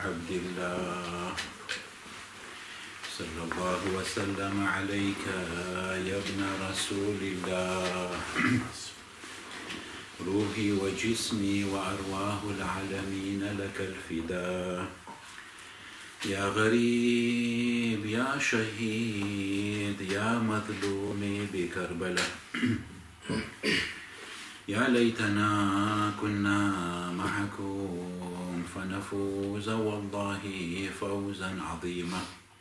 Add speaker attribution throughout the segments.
Speaker 1: عبد الله صلى الله وسلم عليك يا ابن رسول الله روحي وجسمي وأرواح العالمين لك الفداء يا غريب يا شهيد يا مظلوم بكربلاء يا ليتنا كنا معكم فنفوز والله فوزا عظيما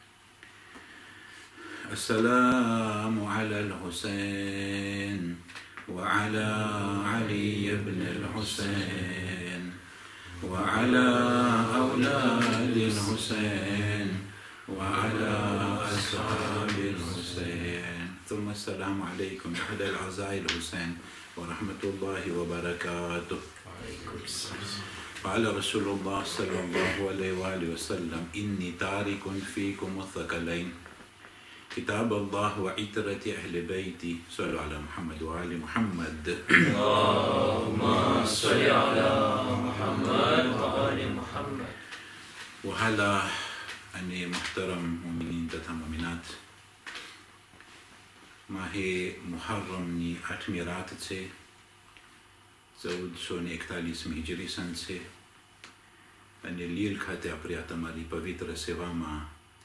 Speaker 1: السلام على الحسين وعلى علي بن الحسين وعلى أولاد الحسين وعلى أصحاب الحسين ثم السلام عليكم أحد الأعزاء الحسين ورحمة الله وبركاته. قال رسول الله صلى الله عليه وآله وسلم إني تارك فيكم الثقلين كتاب الله وعترة أهل بيتي صلوا على محمد وآل محمد
Speaker 2: اللهم صل على محمد وآل محمد.
Speaker 1: وهلا أني محترم مؤمنين تथा मुमिनात माहे मुहर्रमनी 8મી રાત છે 1441 હિજરી સન છે અને લીલ ખાતે આપણે આ તમારી પવિત્ર સેવામાં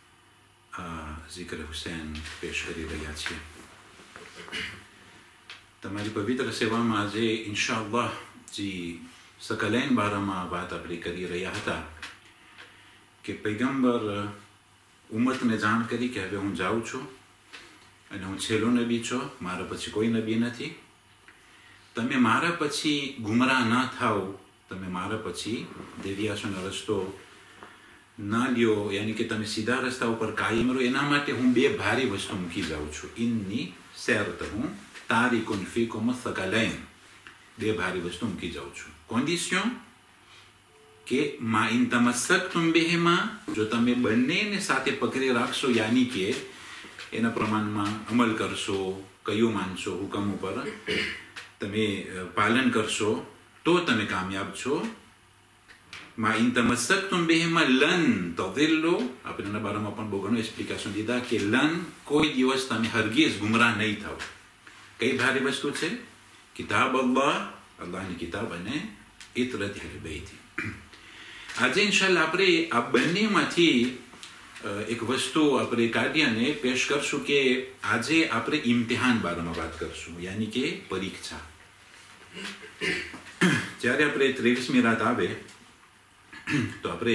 Speaker 1: ઝિક્ર હુસૈન પેશ કરી રહ્યા છીએ. તમારી પવિત્ર સેવામાં આજે ઇન્શાઅલ્લાહ જે સકલૈન બારામાં વાત આપણે કરી રહ્યા હતા કે પૈગંબર ઉમ્મતને જાણ કરી કે હવે હું જાઉં છું અને હું છેલ્લો નબી છું, મારા પછી કોઈ નબી નથી. તમે મારા પછી ગુમરાહ ના થાઓ, તમે મારા પછી દેવિયાસોનો રસ્તો ના લ્યો, યાની કે તમે સીધા રસ્તા ઉપર કાયમ રહો. એના માટે હું બે ભારી વસ્તુ મૂકી જાઉં છું. ઇન્ની સૈરતહું તારિકુન ફીકુમ થકલૈન, બે ભારી વસ્તુ મૂકી જાઉં છું. કોન્ડિશન કે મા ઇન તમસ્સકતુમ બિહિમા, જો તમે બંનેને સાથે પકડી રાખશો, યાની કે એના પ્રમાણમાં અમલ કરશો, કયું માનશો, હુકમ ઉપર તમે પાલન કરશો તો તમે કામયાબ છો. મા ઇન તમસ્સકતુમ બિહિમા લન તદિલ્લુ, આપણે એના બારામાં પણ બહુ ઘણું એક્સપ્લિકેશન દીધા કે લન કોઈ દિવસ તમે હરગીઝ ગુમરાહ નહીં થાવ. કઈ ભારી વસ્તુ છે? કિતાબ અલ્લાહ, અલ્લાહની કિતાબ અને ઇતરત અહલ બૈતી. આજે ઇન્શાઅલ્લાહ આપણે આ બંનેમાંથી એક વસ્તુ આપણે કાઢીને પેશ કરશું કે આજે આપણે ઇમ્તિહાન બારામાં વાત કરશું, યાની કે પરીક્ષા. જ્યારે આપણે 23મી રાત આવે તો આપણે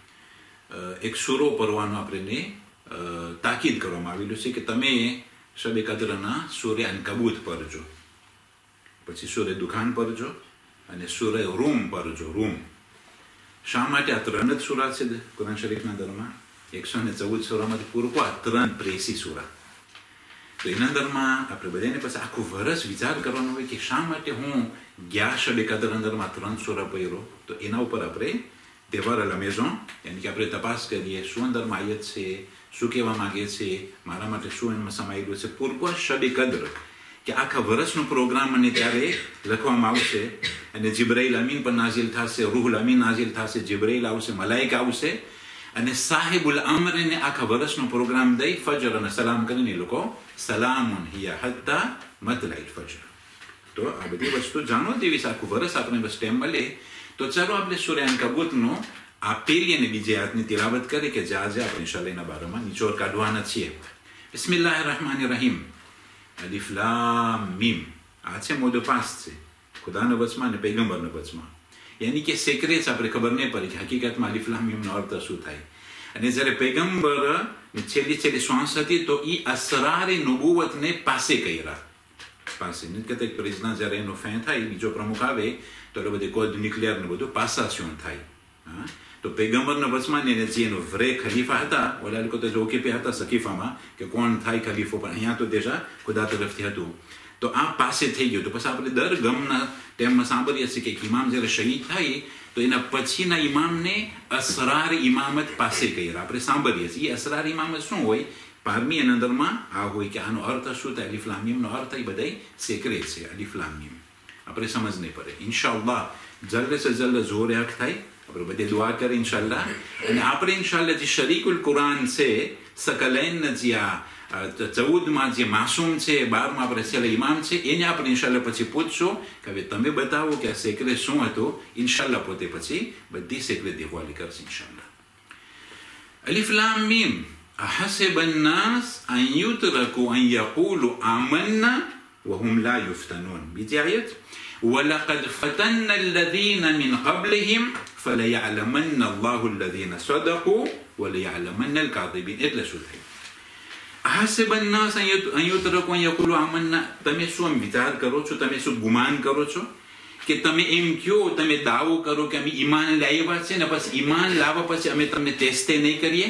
Speaker 1: એક સૂરો પરવાનો આપણને તાકીદ કરવામાં આવેલું છે કે તમે શબે કદરના સૂર્ય અનકબૂત પરજો, પછી સૂર્ય દુખાન પરજો અને સૂર્ય રૂમ પરજો. રૂમ શા માટે? આ 3 જ સૂરા છે કુરાન શરીફના અંદરમાં. 114 સૂરામાંથી પૂરું 3 પ્રેસી સૂરા. તો એના અંદરમાં આપણે બધાને પછી આખું વર્ષ વિચાર કરવાનો હોય કે શા માટે હું ગયા શબે કદર અંદરમાં 3 સૂરા પડ્યો. તો એના ઉપર આપણે તહેવાર અલ મેઝોન, યાની કે આપણે તપાસ કરીએ શું અંદરમાં આયત છે, શું કહેવા માંગે છે, મારા માટે શું એમાં સમાયેલું છે. પૂર્વ શબે કદર કે આખા વર્ષનો પ્રોગ્રામ મને ત્યારે લખવામાં આવશે અને જિબ્રાઈલ અમીન પર નાઝિલ થશે, રૂહુલ અમીન નાઝિલ થશે, જિબ્રાઈલ આવશે, મલાઈકા આવશે અને સાહિબુલ અમરને આખા વર્ષનો પ્રોગ્રામ દઈ ફજર અને સલામ કરીને એ લોકો સલામુન હિયા હત્તા મતલાઇલ ફજર. તો આ બધી વસ્તુ જાણો તેવી છે. આખું વર્ષ આપણે બસ ટાઈમ મળે તો ચાલો આપણે સૂર્ય અનકબૂતનો આ પહેલી અને બીજી આયતની તિલાવત કરી કે જે આજે આપણે ઇન્શાઅલ્લાહ એના બારામાં નિચોડ કાઢવાના છીએ. બિસ્મિલ્લાહિર રહેમાનિર રહીમ. અલિફ લામ મીમ. આ છે મોદો પાસ છે ખુદાના વચમાં અને પૈગંબરના વચમાં, યાની કે સેક્રેટ આપણે ખબર નહીં પડી કે હકીકતમાં અલિફ લામ મીમનો અર્થ શું થાય. અને જ્યારે પૈગંબર છેલ્લી શ્વાસ હતી તો એ અસરારે નુબુવતને પાસે કર્યા. પાસે કહેતા પ્રેઝના જ્યારે એનો ફેન થાય, બીજો પ્રમુખ આવે તો એટલે બધી કોડ ન્યુક્લિયર ને બધું પાસાસ્યોન થાય. તો પૈગંબરના વચમાં એને જે એનો વ્રે ખલીફા હતા, ઓલા લોકો તો જો કે હતા સકીફામાં કે કોણ થાય ખલીફો, પણ અહીંયા તો દેશા ખુદા તરફથી હતું. તો આ પાસે થઈ ગયું. તો પછી આપણે દર ગમના ટાઈમમાં સાંભળીએ છીએ કે ઇમામ જ્યારે શહીદ થાય તો એના પછીના ઇમામને અસરાર ઇમામત પાસે કર્યા. આપણે સાંભળીએ છીએ. એ અસરાર ઇમામત શું હોય? 12મી એના અંદરમાં આ હોય કે આનો અર્થ શું થાય. અલિફ લામ મીમનો અર્થ એ બધા સેક્રેટ છે. અલિફ લામ મીમ આપણે સમજ નહીં પડે. ઇન્શાઅલ્લાહ જલ્દ સે જલ્દ જોર હક થાય આપણે બધી દુઆ કરી ઇન્શાલ્લાહ. અને આપણે ઇન્શાલ્લાહ જે શરીકુલ કુરાન છે સકલૈન જે આ 14માં જે માસૂમ છે 12માં આપણે છેલ્લા ઇમામ છે એને આપણે ઇન્શાલ્લાહ પછી પૂછશો કે હવે તમે બતાવો કે આ સેક્રેટ શું હતું. ઇન્શાલ્લાહ પોતે પછી બધી સેક્રેટ દેખવાલી કરશે ઇન્શાલ્લાહ. અલિફ લામ મીમ أحسب الناس أن يتركوا أن يقولوا آمنا وهم لا يفتنون. બીજી આયત ولقد فتنا الذين من قبلهم فليعلمن الله الذين صدقوا وليعلمن الكاذبين. એટલે શું થાય? أحسب الناس أن يتركوا أن يقولوا آمنا. તમે શું વિચાર કરો છો, તમે શું ગુમાન કરો છો કે તમે એમ કહો, તમે દાવો કરો કે અમે ઈમાન લાવ્યા છે ને પછી ઈમાન લાવવા પછી અમે તમને ટેસ્ટ નહીં કરીએ.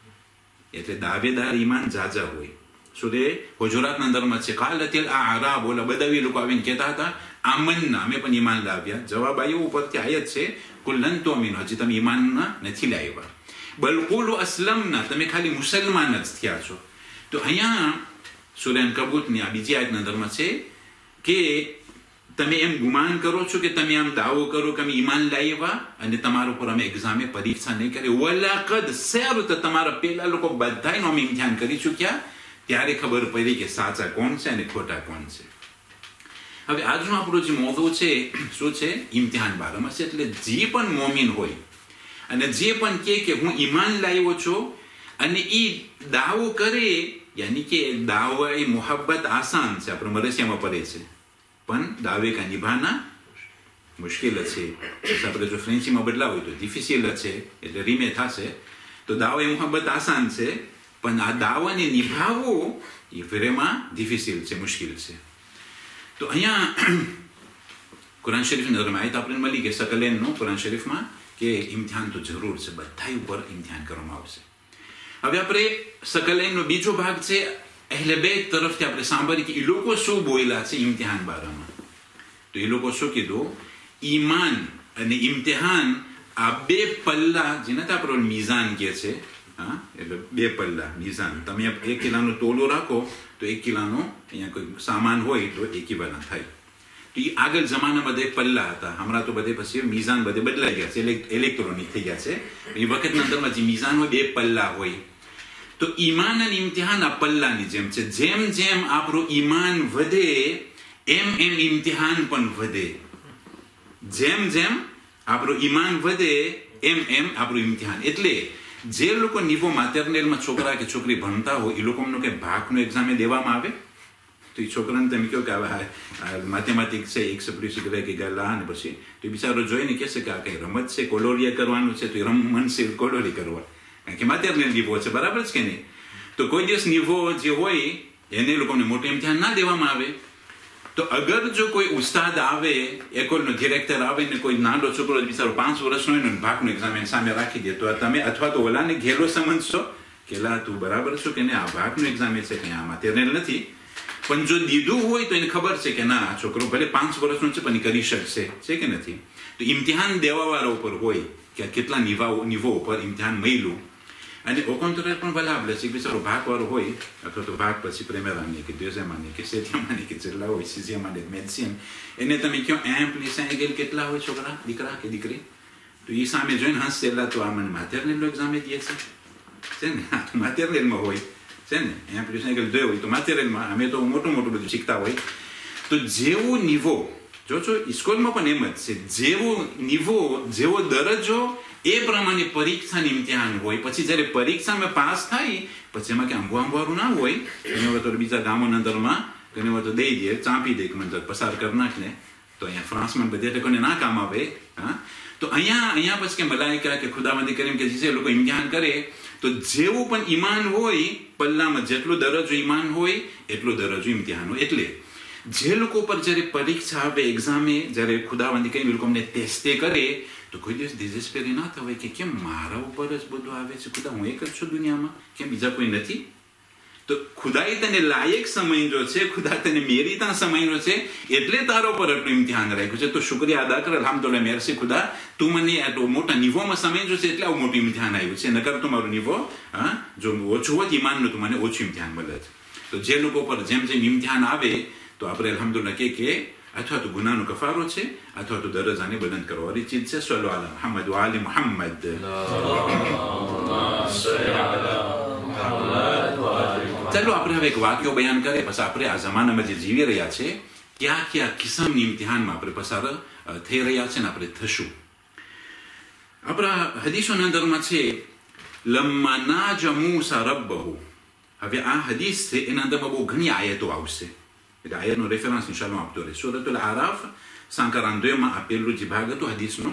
Speaker 1: એટલે દાવેદાર ઈમાન જાજા હોય. સુરે હુજરાતના અંદરમાં છે કાલતિલ આરાબ, ઓલા બદાવી લોકો આવીને કહેતા હતા આમન્ના, અમે પણ ઈમાન લાવ્યા. જવાબ આવ્યો ઉપરથી આયત છે કુલ્લન તુમિનુ, હજી તમે ઈમાન નથી લાવ્યા. બલ કુલુ અસ્લમના, તમે ખાલી મુસલમાન જ થયા છો. તો અહીંયા સૂરા અનકબૂતની આ બીજી આયતના અંદરમાં છે કે તમે એમ ગુમાન કરો છો કે તમે આમ દાવો કરો કે અમે ઈમાન લાવ્યા અને તમારા ઉપર અમે એક્ઝામે પરીક્ષા નહીં કરી. વલાકદ સર, તો તમારા પેલા લોકો બધાયનું અમે ઇમ્તિહાન કરી ચૂક્યા, ત્યારે ખબર પડી કે સાચા કોણ છે અને ખોટા કોણ છે. હવે આજનો આપણો જે મોضوع છે શું છે? ઇમ્તિહાન બારામાં છે. એટલે જે પણ મોમિન હોય અને જે પણ કે હું ઈમાન લાવ્યો છું અને એ દાવો કરે, યાની કે દાવા એ મોહબ્બત આસાન છે, આપણે મરસિયામાં પડે છે, પણ દાવે કા નિભાના મુશ્કેલ છે. આપણે જો ફ્રેન્ચીમાં બદલાવું તો ડિફિસિલ છે, એટલે રીમે થશે. તો દાવો એ મોહબ્બત આસાન છે, પણ આ દાવાને નિભાવવું એ ફેરેમાં ડિફિસિલ છે, મુશ્કેલ છે. તો અહીંયા કુરાન શરીફની અંદર આયત આપણે મળી કે સકલેનનું કુરાન શરીફમાં કે ઇમ્તિહાન તો જરૂર છે, બધા ઉપર ઇમ્તિહાન કરવામાં આવશે. હવે આપણે સકલેનનો બીજો ભાગ છે અહેલે બેત તરફથી આપણે સાંભળીએ કે એ લોકો શું બોલ્યા છે ઇમ્તિહાન બારામાં. તો એ લોકો શું કીધું? ઈમાન અને ઇમ્તિહાન આ બે પલ્લા જેને આપણે મિઝાન કહે છે, હા, એટલે બે પલ્લા મિઝાન. તમે 1 કિલોનો તોલો રાખો તો 1 કિલોનો અહીંયા કોઈ સામાન હોય તો એકીવાના થાય. તો એ આગળ જમાનામાં બધે પલ્લા હતા, હમણાં તો બધે પછી મિઝાન બધે બદલાઈ ગયા છે, ઇલેક્ટ્રોનિક થઈ ગયા છે. એ વખતના અંદરમાં જે મિઝાન હોય 2 પલ્લા હોય. તો ઈમાન અને ઇમ્તિહાન આ પલ્લાની જેમ છે. જેમ જેમ આપણું ઈમાન વધે એમ એમ ઇમ્તિહાન પણ વધે. જેમ જેમ આપણું ઈમાન વધે એમ એમ આપણું ઇમ્તિહાન. એટલે જે લોકો નિવો માતેરનેલમાં છોકરા કે છોકરી ભણતા હોય એ લોકોનો કે ભાગનું એક્ઝામે દેવામાં આવે તો એ છોકરાને તમે કહો કે હવે મેથેમેટિક્સ છે, એક સપ્લિસી કરે કે ગલા, અને પછી તો એ બિચારો જોઈને કહેશે કે આ કંઈ રમત છે, કોલોરિયા કરવાનું છે, તો એ મનશે કોલોરી કરવા, કારણ કે માતેરનેલ નિવો છે, બરાબર છે કે નહીં? તો કોઈ દિવસ નિવો જે હોય એને લોકોને મોટું ઇમ્તિહાન ના દેવામાં આવે. તો અગર જો કોઈ ઉસ્તાદ આવે, એકોલનો ડિરેક્ટર આવે ને કોઈ નાનો છોકરો બિચારો 5 વર્ષનો હોય ને ભાગનું એક્ઝામ એની સામે રાખી દે, તો તમે અથવા તો ઓલાને ઘેલો સમજશો કે લા તું બરાબર છો કે નહીં, આ ભાગનું એક્ઝામ છે કે આમાં તેરનેલ નથી. પણ જો દીધું હોય તો એને ખબર છે કે ના આ છોકરો ભલે 5 વર્ષનો છે પણ એ કરી શકશે, છે કે નથી? તો ઇમ્તિહાન દેવાવાળા ઉપર હોય કે કેટલા નિવો ઉપર ઇમ્તિહાન મળ્યું. અને ઓકોન્તરે પણ બલાબલે છે, બિચારો ભાગવાળો હોય અથવા તો ભાગ પછી પ્રેમેરાની કે દ્વેઝેમાની કે સેતિયામાની કે જેટલા હોય સીઝિયામાની મેડિસિન, એને તમે કહો એમ્પ્લિસાઈ કેટલા હોય છોકરા, દીકરા કે દીકરી, તો એ સામે જોઈને હસેલા તો આ મને માતેરનેલનો એક્ઝામે દે છે ને, માતેરનેલમાં હોય છે ને, એમ્પ્લિસાઈ જોયો હોય તો માતેરનેલમાં. અમે તો મોટું મોટું બધું શીખતા હોય. તો જેવો નિવો જો સ્કૂલમાં પણ એમ જ છે, જેવો નિવો જેવો દરજ્જો એ પ્રમાણે પરીક્ષાની ઇમ્તિહાન હોય. પછી જયારે પરીક્ષામાં પાસ થાય પછી એમાં કે આંબવારું ના હોય, ઘણી વાર તો બીજા ગામોના અંદરમાં ઘણી વાર તો દઈ દે, ચાંપી દે કે મને પસાર કરી નાખને. તો અહીંયા ફ્રાન્સમાં બધે લોકોને ના કામ આવે. હા, તો અહીંયા પછી કે મલાઈકા કે ખુદાવંદી કરીને કે જે લોકો ઇમ્તિહાન કરે તો જેવું પણ ઈમાન હોય પલ્લામાં, જેટલો દરજ્જો ઈમાન હોય એટલો દરજ્જો ઇમ્તિહાન હોય. એટલે જે લોકો પર જયારે પરીક્ષા આવે, એક્ઝામે જયારે ખુદાવંદી કરીને લોકો અમને ટેસ્ટે કરે તો કોઈ દિવસ ડિઝેસ્પેરી ના થવાય કે કેમ મારા ઉપર જ બધું આવે છે, ખુદા હું એક જ છું દુનિયામાં, કેમ બીજા કોઈ નથી? તો ખુદાએ તને લાયક સમયનો છે, ખુદા તને મેરીતા સમયનો છે, એટલે તારો પર આટલું ઇમ્તિહાન રાખ્યું છે. તો શુક્રિયા અદા કર, અલ્હમ્દુલિલ્લાહ, મેરસી ખુદા, તું મને આટલો મોટા નિવોમાં સમયનો છે એટલે આવું મોટું ઇમ્તિહાન આવ્યું છે. નકર તો મારું નિવો જો ઓછું હોત ઈમાનનું તો મને ઓછું ઇમ્તિહાન મળે છે. તો જે લોકો પર જેમ જેમ ઇમ્તિહાન આવે તો આપણે અલ્હમ્દુલિલ્લાહ કે અથવા તો ગુનાનો કફારો છે અથવા તો દરજાને બુલંદ કરવાની ચીજ છે. સલ્લુ અલા મુહમ્મદ વ આલી મુહમ્મદ. ચાલો આપણે હવે એક વાક્યો બયાન કરીએ, પછી આપણે આ જમાનામાં જે જીવી રહ્યા છે ક્યાં ક્યાં કિસ્મની ઇમ્તિહાનમાં આપણે પસાર થઈ રહ્યા છે ને આપણે થશું. આપણા હદીસોના અંદરમાં છે લમ્મા નાજા મૂસા રબ્બહુ. હવે આ હદીસ છે એના અંદરમાં બહુ ઘણી આયતો આવશે, એટલે આયતનો રેફરન્સ ઇન્શાલ્લાહ આપતો રહે. સૂરતુલ આરાફ 142 માં આપેલું જે ભાગ હતો હદીસનો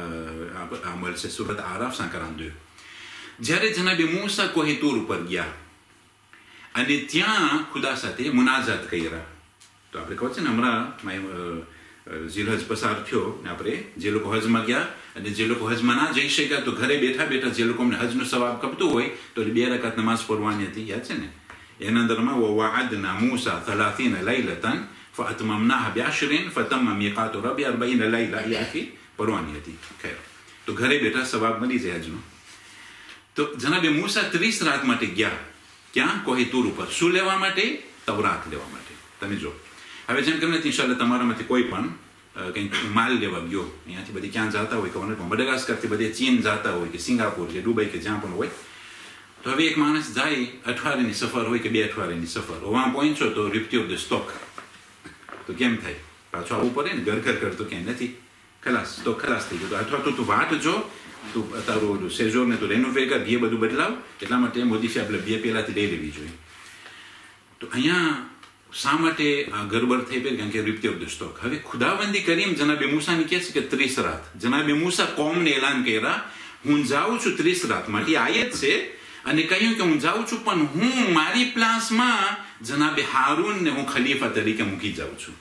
Speaker 1: અમલ છે. સૂરત આરાફ 142. જ્યારે જનાબે મૂસા કોહે તૂર ઉપર ગયા અને ત્યાં ખુદા સાથે મુનાજાત કર્યા. તો આપણે કહો છે ને હમણાં ઝીલહજ પસાર થયો ને આપણે જે લોકો હજમાં ગયા અને જે લોકો હજમાં ના જઈ શક્યા તો ઘરે બેઠા બેઠા જે લોકોને હજનો સવાબ કપતું હોય તો 2 રકાત નમાઝ પઢવાની હતી, યાદ છે ને? એના અંદરમાં વવાદના મૂસા 30 લૈલતન ફઅતમમનાહ બ10 ફતમ મીકાતુ રબી 40 લૈલા એ આખી પઢવાની હતી. ખૈર, તો ઘરે બેઠા સવાબ મળી જાય હજનો. તો જનાબે મૂસા 30 રાત માટે ગયા. ક્યાં? કોહે તૂર ઉપર. શું લેવા માટે? તવરાત લેવા માટે. તમે જો હવે જેમ કરીને ઇન્શાલ્લાહ તમારામાંથી કોઈ પણ કંઈક માલ લેવા ગયો, અહીંયાથી બધી ક્યાં જતા હોય ખબર નથી, મડગાસ્કરથી બધે ચીન જતા હોય કે સિંગાપુર કે દુબઈ કે જ્યાં પણ હોય, તો હવે એક માણસ જાય, અઠવાડિયાની સફર હોય કે 2 અઠવાડિયાની સફર, વહાં પહોંચો તો રિપ્ટી ઓફ ધ સ્ટોક. તો કેમ થાય? પાછું આવવું પડે ને, ઘર કરતો ક્યાંય નથી, ખલાસ સ્ટોક ખલાસ થઈ ગયો. અથવા તો તું વાટ જો, તું તારું સેઝોરને તું રેનોવેટ કર, બે બધું બદલાવ, એટલા માટે મોદીફી આપણે 2 પહેલાથી લઈ લેવી જોઈએ. તો અહીંયા શા માટે આ ગરબડ થઈ પડી? કારણ કે રિપ્ટી ઓફ ધ સ્ટોક. હવે ખુદાબંદી કરીમ જનાબે મૂસાને કહે છે કે 30 રાત. જનાબે મૂસા કોમને એલાન કર્યા, હું જાઉં છું 30 રાત માટે. આયત છે અને કહ્યું કે હું જાઉં છું પણ હું મારી પ્લાસમાં જનાબે હારૂનને હું ખલીફા તરીકે મૂકી જાઉં છું.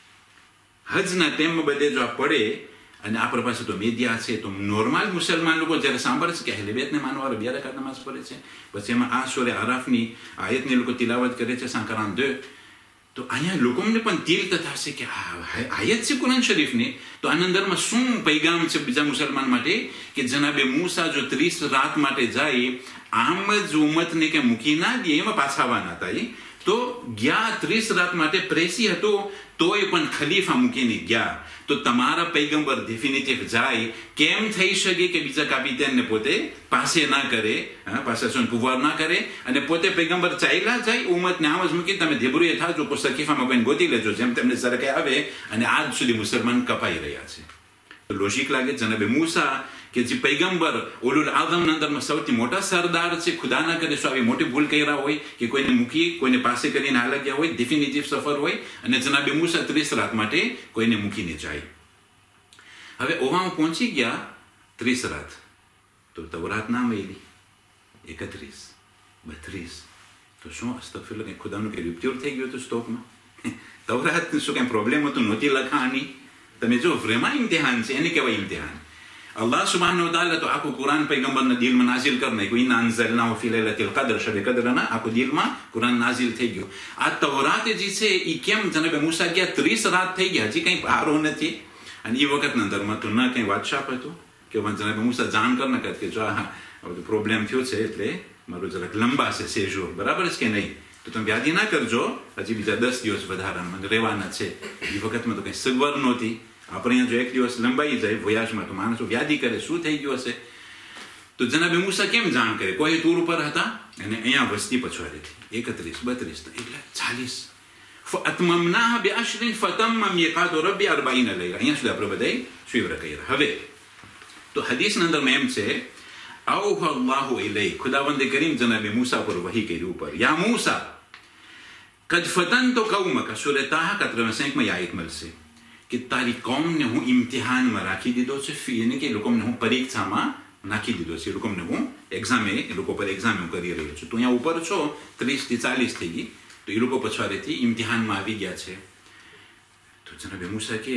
Speaker 1: હજના ટાઈમમાં બધે જો આ પડે અને આપણા પાસે તો મીડિયા છે, તો નોર્મલ મુસલમાન લોકો જ્યારે સાંભળે છે કે અહેલે બેતને માનવાળા 2 રકાત નમાઝ પડે છે, પછી એમાં આ સૂરે આરાફની આયતની લોકો તિલાવત કરે છે 142, તો અહીંયા લોકોને પણ દિલ થશે કે આયત છે કુરાન શરીફની, તો આના અંદરમાં શું પૈગામ છે બીજા મુસલમાન માટે કે જનાબે મૂસા જો 30 રાત માટે જાય, આમ જ ઉમ્મતને કે મૂકી ના દે, એમાં પાછા આવવાના હતા. તો ગયા 30 રાત માટે પ્રેસી હતો તોય પણ ખલીફા મૂકીને ગયા. તો તમારા પૈગંબર ડેફિનેટિવ જાય, કેમ થઈ શકે કે બીજા કાપિતાનને પોતે પાસે ના કરે, પાસાસન પુવાર ના કરે અને પોતે પૈગંબર ચાલ્યા જાય, ઉમ્મતને આમ જ મૂકી તમે ધેબરૂએ થાજો, સકીફામાં કોઈને ગોતી લેજો, જેમ તેમને સરકે આવે, અને આજ સુધી મુસલમાન કપાઈ રહ્યા છે. લોજિક લાગે જનાબે મૂસા કે જે પૈગંબર ઉલુલ આઝમના અંદરમાં સૌથી મોટા સરદાર છે, ખુદા ના કરે શું આવી મોટી ભૂલ કર્યા હોય કે કોઈને મૂકી કોઈને પાસે કરીને હાલા ગયા હોય, ડેફિનેટિવ સફર હોય, અને જનાબે મૂસા 30 રાત માટે કોઈને મૂકીને જાય. હવે ઓવામાં પહોંચી ગયા 30 રાત, તો તવરાત ના મળી 31, 32, તો શું અસ્તગફિરુલ્લાહ, કંઈ ખુદાનું કંઈ રિપ્ટ્યોર થઈ ગયું હતું સ્ટોકમાં? તવરાત શું કંઈ પ્રોબ્લેમ હતું? નહોતી લખાણી. તમે જો ફ્રેમાં ઇમ્તિહાન છે, એને કહેવાય ઇમ્તિહાન. અલ્લાહ સુબ્હાનહુ વ તઆલા તો આખું કુરાન પૈગંબરના દિલમાં નાઝિલ કરી નાખ્યું. ઇન્ના અંઝલનાહુ ફી લૈલતિલ કદ્ર, શબે કદ્રના આખું દિલમાં કુરાન નાઝિલ થઈ ગયું. આ તવરાત જે છે એ કેમ જનાબે મૂસા ગયા 30 રાત થઈ ગયા, હજી કંઈ પારો નથી. અને એ વખતના અંદરમાં તો ના કંઈ વાતશાપ હતું કે જનાબે મૂસા જાણ કર ના કે જો આ બધું પ્રોબ્લેમ થયો છે એટલે મારું જરાક લંબા છે સેજો, બરાબર છે કે નહીં? તો તમે વ્યાધિ ના કરજો, હજી બીજા 10 દિવસ વધારાના રહેવાના છે. એ વખતમાં તો કંઈ સગવડ નહોતી. આપણે અહીંયા જો 1 દિવસ લંબાઈ જાય વયાસમાં તો માણસો વ્યાધિ કરે, શું થઈ ગયું હશે? તો જનાબે મૂસા કેમ જાણ કરે? કોઈ તૂર ઉપર હતા અને અહીંયા વસ્તી પછવાડી હતી 31, 32, એટલે 40. ફઅતમમનાહ બ10 ફતમ મીકાતુ રબી 40 લૈલા. અહીંયા સુધી આપણે બધાય સ્વીવર કર્યા. હવે તો હદીસના અંદરમાં એમ છે, અવહા અલ્લાહુ ઇલૈહ, ખુદાવંદે કરીમ જનાબે મૂસા પર વહી કર્યું ઉપર, યા મૂસા કદ ફતનતુ કૌમક. સૂરે તાહા 85 માં આયત મળશે કે તારી કોમને હું ઇમ્તિહાનમાં રાખી દીધો છે, એને કે લોકોને હું પરીક્ષામાં નાખી દીધો છે, લોકોને હું એક્ઝામે, એ લોકો પર એક્ઝામ હું કરી રહ્યો છું. તો અહીંયા ઉપર છો 30 થી 40 થઈ ગઈ, તો એ લોકો પછવાડેથી ઇમ્તિહાનમાં આવી ગયા છે. તો જનાબે મૂસા કે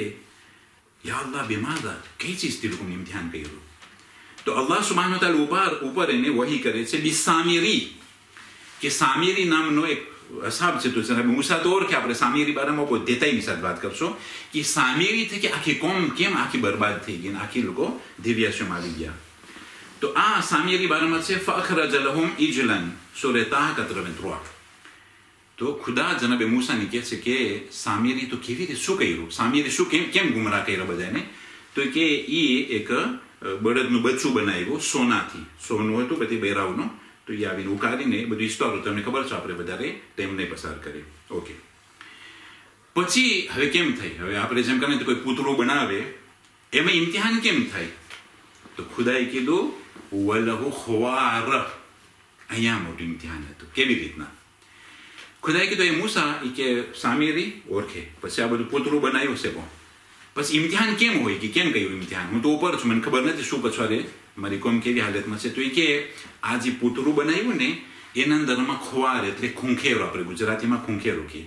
Speaker 1: યા અલ્લાહ બેમાદા, કઈ ચીજથી લોકોને ઇમ્તિહાન કર્યું? તો અલ્લાહ સુબ્હાનહુ વ તઆલા ઉપર એને વહી કરે છે બિસામિરી, કે સામિરી નામનો એક અસાબ છે. તો જનાબે મૂસા તો ઓળખે, આપણે સામિરી બારામાં બહુ દેતાઈની સાથે વાત કરશો કે સામિરી થઈ કે આખી કોમ કેમ આખી બરબાદ થઈ ગઈ, આખી લોકો દિવ્યાશ્યમાં આવી ગયા. તો આ સામિરી બારામાં છે ફઅખરજ લહુમ ઇજલન, સૂરે તાહ 83. તો ખુદા જનાબે મૂસાને કહે છે કે સામેરી તો કેવી રીતે શું કર્યું, સામેરી શું કેમ ગુમરાહ કર્યા બધાને? તો કે એ એક બળદનું બચ્ચું બનાવ્યું સોનાથી, સોનું હતું બધી બહેરાવનું, તો એ આવીને ઉકાળીને બધું સ્ટોર, તમને ખબર છે, આપણે વધારે ટાઈમ નહીં પસાર કરીએ. ઓકે, પછી હવે કેમ થઈ? હવે આપણે જેમ કરીને કોઈ પૂતળું બનાવે એમાં ઇમ્તિહાન કેમ થાય? તો ખુદાએ કીધું વલહુ ખવાર, અહીંયા મોટું ઇમ્તિહાન હતું. કેવી રીતના? ખુદાએ કીધું એ મૂસા કે સામેરી ઓળખે, પછી આ બધું પૂતળું બનાવ્યું છે, પછી ઇમ્તિહાન કેમ હોય કે કેમ કહ્યું ઇમ્તિહાન? હું તો ઉપર છું, મને ખબર નથી શું પછવાડે મારી કોમ કેવી હાલતમાં છે. તો એ કે આ જે પૂતળું બનાવ્યું ને એના અંદરમાં ખોવાર એટલે ખૂંખેરો, આપણે ગુજરાતીમાં ખૂંખેરો કહીએ,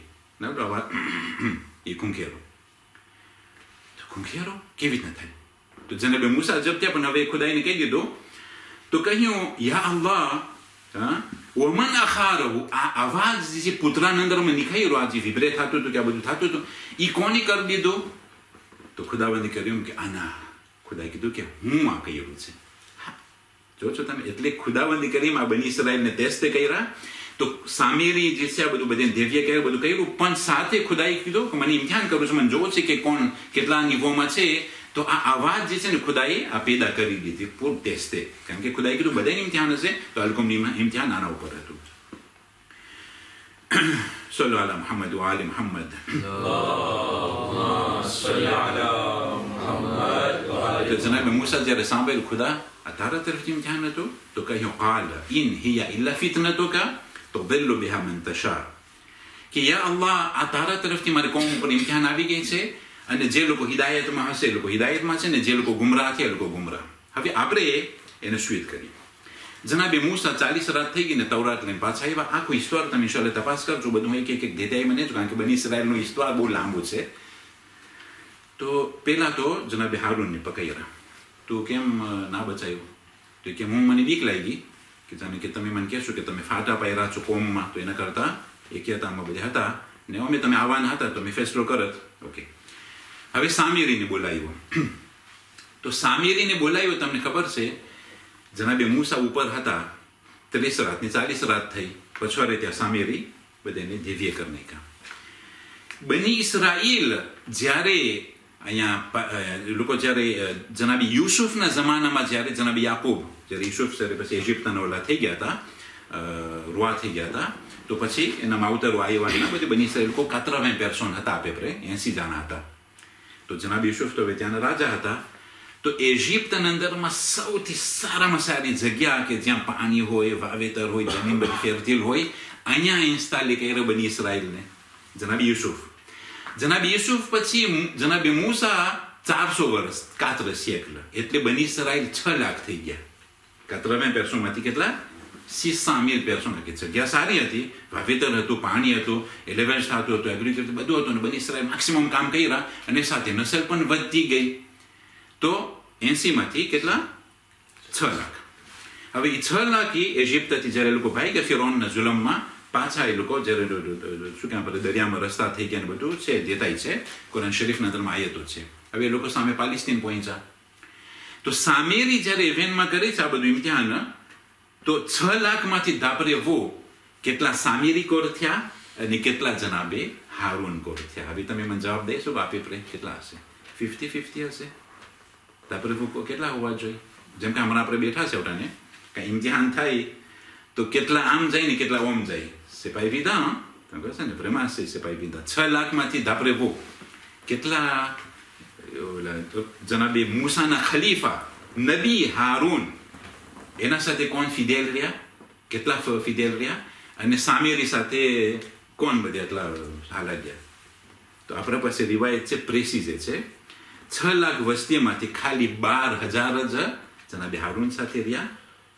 Speaker 1: એ ખૂંખેરો. તો ખૂંખેરો કેવી રીતના થાય? તો જનાબે મૂસા જબ ત્યાં, પણ હવે ખુદાઈને કહી દીધું, તો કહ્યું યા અલ્લાહ ઓમન અખારહુ, આ અવાજ જે પુત્રાના અંદરમાં નીકળ્યો, આ જે વિબ્રેટ થતું હતું કે આ બધું થતું હતું, એ કોને કરી દીધું? તો ખુદાવંદે કર્યું કે આના, ખુદાએ કીધું કે હું આ કર્યું છે. જો છો તમે, એટલે ખુદાવંદી કરીને આ બની ઇસરાયલને ટેસ્ટ કર્યા. તો સામેરી જે છે આ બધું બધે દેવ્ય કર્યા, બધું કર્યું, પણ સાથે ખુદાએ કીધું કે મને ઇમ્તિહાન કરવું છે, મને જોવું છે કે કોણ કેટલા નિવોમાં છે. તો આ અવાજ જે છે ને ખુદાએ આ પેદા કરી દીધી પૂરું ટેસ્ટે, કારણ કે ખુદાએ કીધું બધાને ઇમ્તિહાન હશે, તો અલકોમની ઇમ્તિહાન આના ઉપર હતું. સલ્લુ અલા મુહમ્મદ વ આલે મુહમ્મદ. તો જનાબે મૂસા જ્યારે સાંભળ્યું ખુદા આ તારા તરફથી ઇમ્તિહાન હતું, તો કહ્યું કાલ ઇન હિયા ઇલ્લા ફિતનતુકા tudillu biha man tasha, કે યા અલ્લાહ આ તારા તરફથી મારી કોમ ઉપર ઇમ્તિહાન આવી ગઈ છે, અને જે લોકો હિદાયતમાં હશે એ લોકો હિદાયતમાં છે, ને જે લોકો ગુમરાહ છે એ લોકો ગુમરાહ. હવે આપણે એને સ્વીત કરીએ. જનાબે મૂસા 40 રાત થઈ ગઈ ને તૌરાત લઈને પાછા આવ્યા. આખું ઈશ્વર તમે ઇન્શાઅલ્લાહ તપાસ કરજો, બધું એક એક દેતાઈમાં નહીં, કારણ કે બની ઇસરાયલનું ઈશ્વર બહુ લાંબુ છે. તો પહેલા તો જનાબે હારૂનને પકડ્યા. તો કેમ ના બચાવ્યું? તો કે મને બીક લાગી કે જાણે કે તમે મને કહેશો કે તમે ફાટા પાયરા છો કોમમાં, તો એના કરતાં એકતામાં બધા હતા ને અમે તમે આવવાના હતા તો મેં ફેસલો કરત. ઓકે, હવે સામેરીને બોલાવ્યો. તો સામેરીને બોલાવ્યો, તમને ખબર છે જનાબે મૂસા ઉપર હતા 30 રાતની 40 રાત થઈ, પછવાડે ત્યાં સામેરી બધાને દિવ્ય કરી નાખ્યા. બની ઇસરાઈલ જ્યારે અહીંયા લોકો જ્યારે જનાબી યુસુફના જમાનામાં, જ્યારે જનાબી યાકૂબ, જ્યારે યુસુફ જ્યારે પછી ઇજિપ્તના ઓલા થઈ ગયા હતા, રૂઆ થઈ ગયા હતા, તો પછી એના માવતરો આવ્યા, બધી બની ઇસરાઈલ કો 80 પર્સન હતા, આપે 80 જણા હતા. તો જનાબી યુસુફ તો હવે ત્યાંના રાજા હતા. તો ઇજિપ્તના અંદરમાં સૌથી સારામાં સારી જગ્યા કે જ્યાં પાણી હોય, વાવેતર હોય, જમીન બધી ફેરતીલ હોય, અહીંયા ઇન્સ્ટોલ કર્યો બની ઇસરાઈલને જનાબી યુસુફ. જનાબી યુસુફ પછી જનાબી મૂસા 400 વર્ષ 4 સેકલ, એટલે બની ઇસરાઈલ 6 લાખ થઈ ગયા. 80 પર્સનમાંથી કેટલા? 600,000 પર્સન. જગ્યા સારી હતી, વાવેતર હતું, પાણી હતું, એલિવેન્સ થતું હતું, એગ્રીકલ્ચર બધું હતું, અને બની ઇસરાઈલ મેક્સિમમ કામ કર્યા, અને સાથે નસલ પણ વધતી ગઈ. તો 80માંથી કેટલા? 6 લાખ. હવે એ 6 લાખ ઇજિપ્તથી જ્યારે લોકો ભાઈ ગયા ફિરૌનના જુલમમાં, પાછા એ લોકો જ્યારે શું કહેવાય આપણે દરિયામાં રસ્તા થઈ ગયા ને બધું છે, દેતાય છે, કુરાન શરીફના અંદરમાં આયતો છે. હવે એ લોકો સામે પાલિસ્તીન પહોંચ્યા. તો સામેરી જ્યારે ઇવેન્ટમાં કરી છે આ બધું ઇમ્તિહાન, તો 6 લાખમાંથી ધાપરે વો કેટલા સામેરી કોર થયા અને કેટલા જનાબે હારૂન કોર થયા. હવે તમે મને જવાબ દેશો બાપી પ્રે કેટલા હશે? 50-50 હશે? ધાપરે વો કેટલા હોવા જોઈએ? જેમ કે હમણાં આપણે બેઠા છે ઓટાને કાંઈ ઇમ્તિહાન થાય તો કેટલા આમ જાય ને કેટલા ઓમ જાય. સિપાઈ વિધા તમે કહે છે ને પ્રેમાસી સિપાઈ વિધા. 6 લાખમાંથી ધાપરે વો કેટલા જનાબે મૂસાના ખલીફા નબી હારૂન, એના સાથે કોણ ફિદેલ રહ્યા, કેટલા ફિદેલ રહ્યા, અને સામેરી સાથે કોણ બધા એટલા હાલા ગયા. તો આપણા પાસે રિવાયત છે, પ્રેસીઝ છે, 6 લાખ વસ્તીમાંથી ખાલી 12,000 જ જનાબે હારૂન સાથે રહ્યા.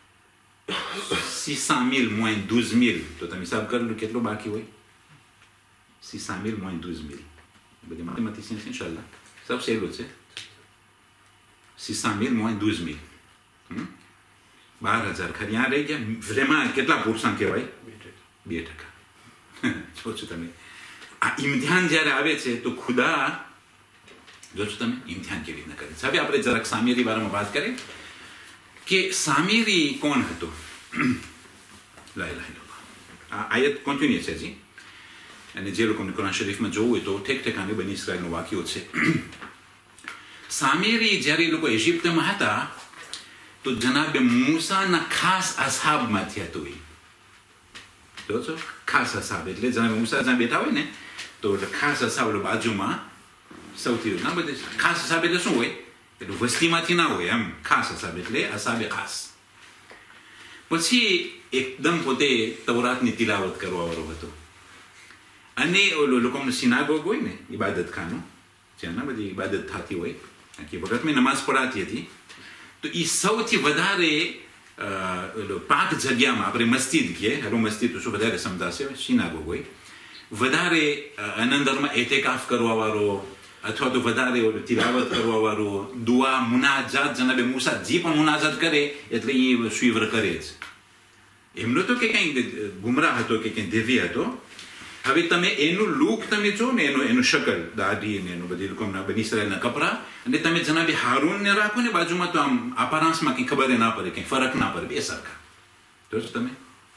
Speaker 1: 600,000 moins 12,000, તો તમે હિસાબ કરી લો કેટલું બાકી હોય. 600,000 moins 12,000, બધી મેથેમેટિશિયન્સ ઇન્શાલ્લાહ સબ સહેલું છે. 600,000 moins 12,000, 12,000 ખાલી ત્યાં રહી ગયા. vraiment કેટલા પુરુષાંક કહેવાય? 2%. જો છો તમે આ ઇમ્તિહાન જ્યારે આવે છે તો ખુદા જો છો તમે ઇમ્તિહાન કેવી રીતના કરે છે. હવે આપણે જરાક સામેરી બારામાં વાત કરીએ કે સામેરી કોણ હતો. લા ઇલાહા ઇલ્લલ્લાહ. આ આયત કન્ટિન્યુ છે જી. અને જે લોકોને કુરાન શરીફમાં જોવું હોય તો ઠેક ઠેકાને બની ઇસરાયલનો વાક્યો છે. સામેરી જ્યારે એ લોકો ઇજિપ્તમાં હતા તો જનાબે મૂસાના ખાસ અસહાબમાંથી હતું. એ જો છો, ખાસ અસહાબ એટલે જનાબે મૂસા જ્યાં બેઠા હોય ને તો ખાસ અસહાબ બાજુમાં સૌથી ના બધે ખાસ અસહાબ એટલે શું હોય? એટલે વસ્તીમાંથી ના હોય એમ. ખાસ અસહાબ એટલે અસહાબે ખાસ. પછી એકદમ પોતે તવરાતની તિલાવત કરવાવાળો હતો. અને લોકોનું સિનાગોગ હોય ને, ઇબાદત ખાનું, જ્યાં બધી ઇબાદત થતી હોય, આખી વખતમાં નમાઝ પઢાતી હતી, તો એ સૌથી વધારે પાક જગ્યામાં, આપણે મસ્જિદ કહીએ, હેલો મસ્જિદ તો શું વધારે સમજાશે, સિનાગોગ હોય, વધારે અંદરમાં એતેકાફ કરવાવાળો અથવા તો વધારે તિલાવત કરવાવાળો, દુઆ, મુનાજાત, જનાબે મૂસા જે પણ મુનાજાત કરે એટલે એ સ્વીવર કરે જ. એમનો તો કે કંઈ ગુમરાહ હતો કે કંઈ દેવી હતો. હવે તમે એનું લુક તમે જો ને, એનું શકલ, દાઢી ને એનું બધી લોકોના બની ઇસરાયલના કપડા, અને તમે જનાબે હારૂનને રાખો ને બાજુમાં, તો આમ અપારાંશમાં કંઈ ખબર ના પડે, કંઈ ફરક ના પડે, બે સરખા. જોશો તમે.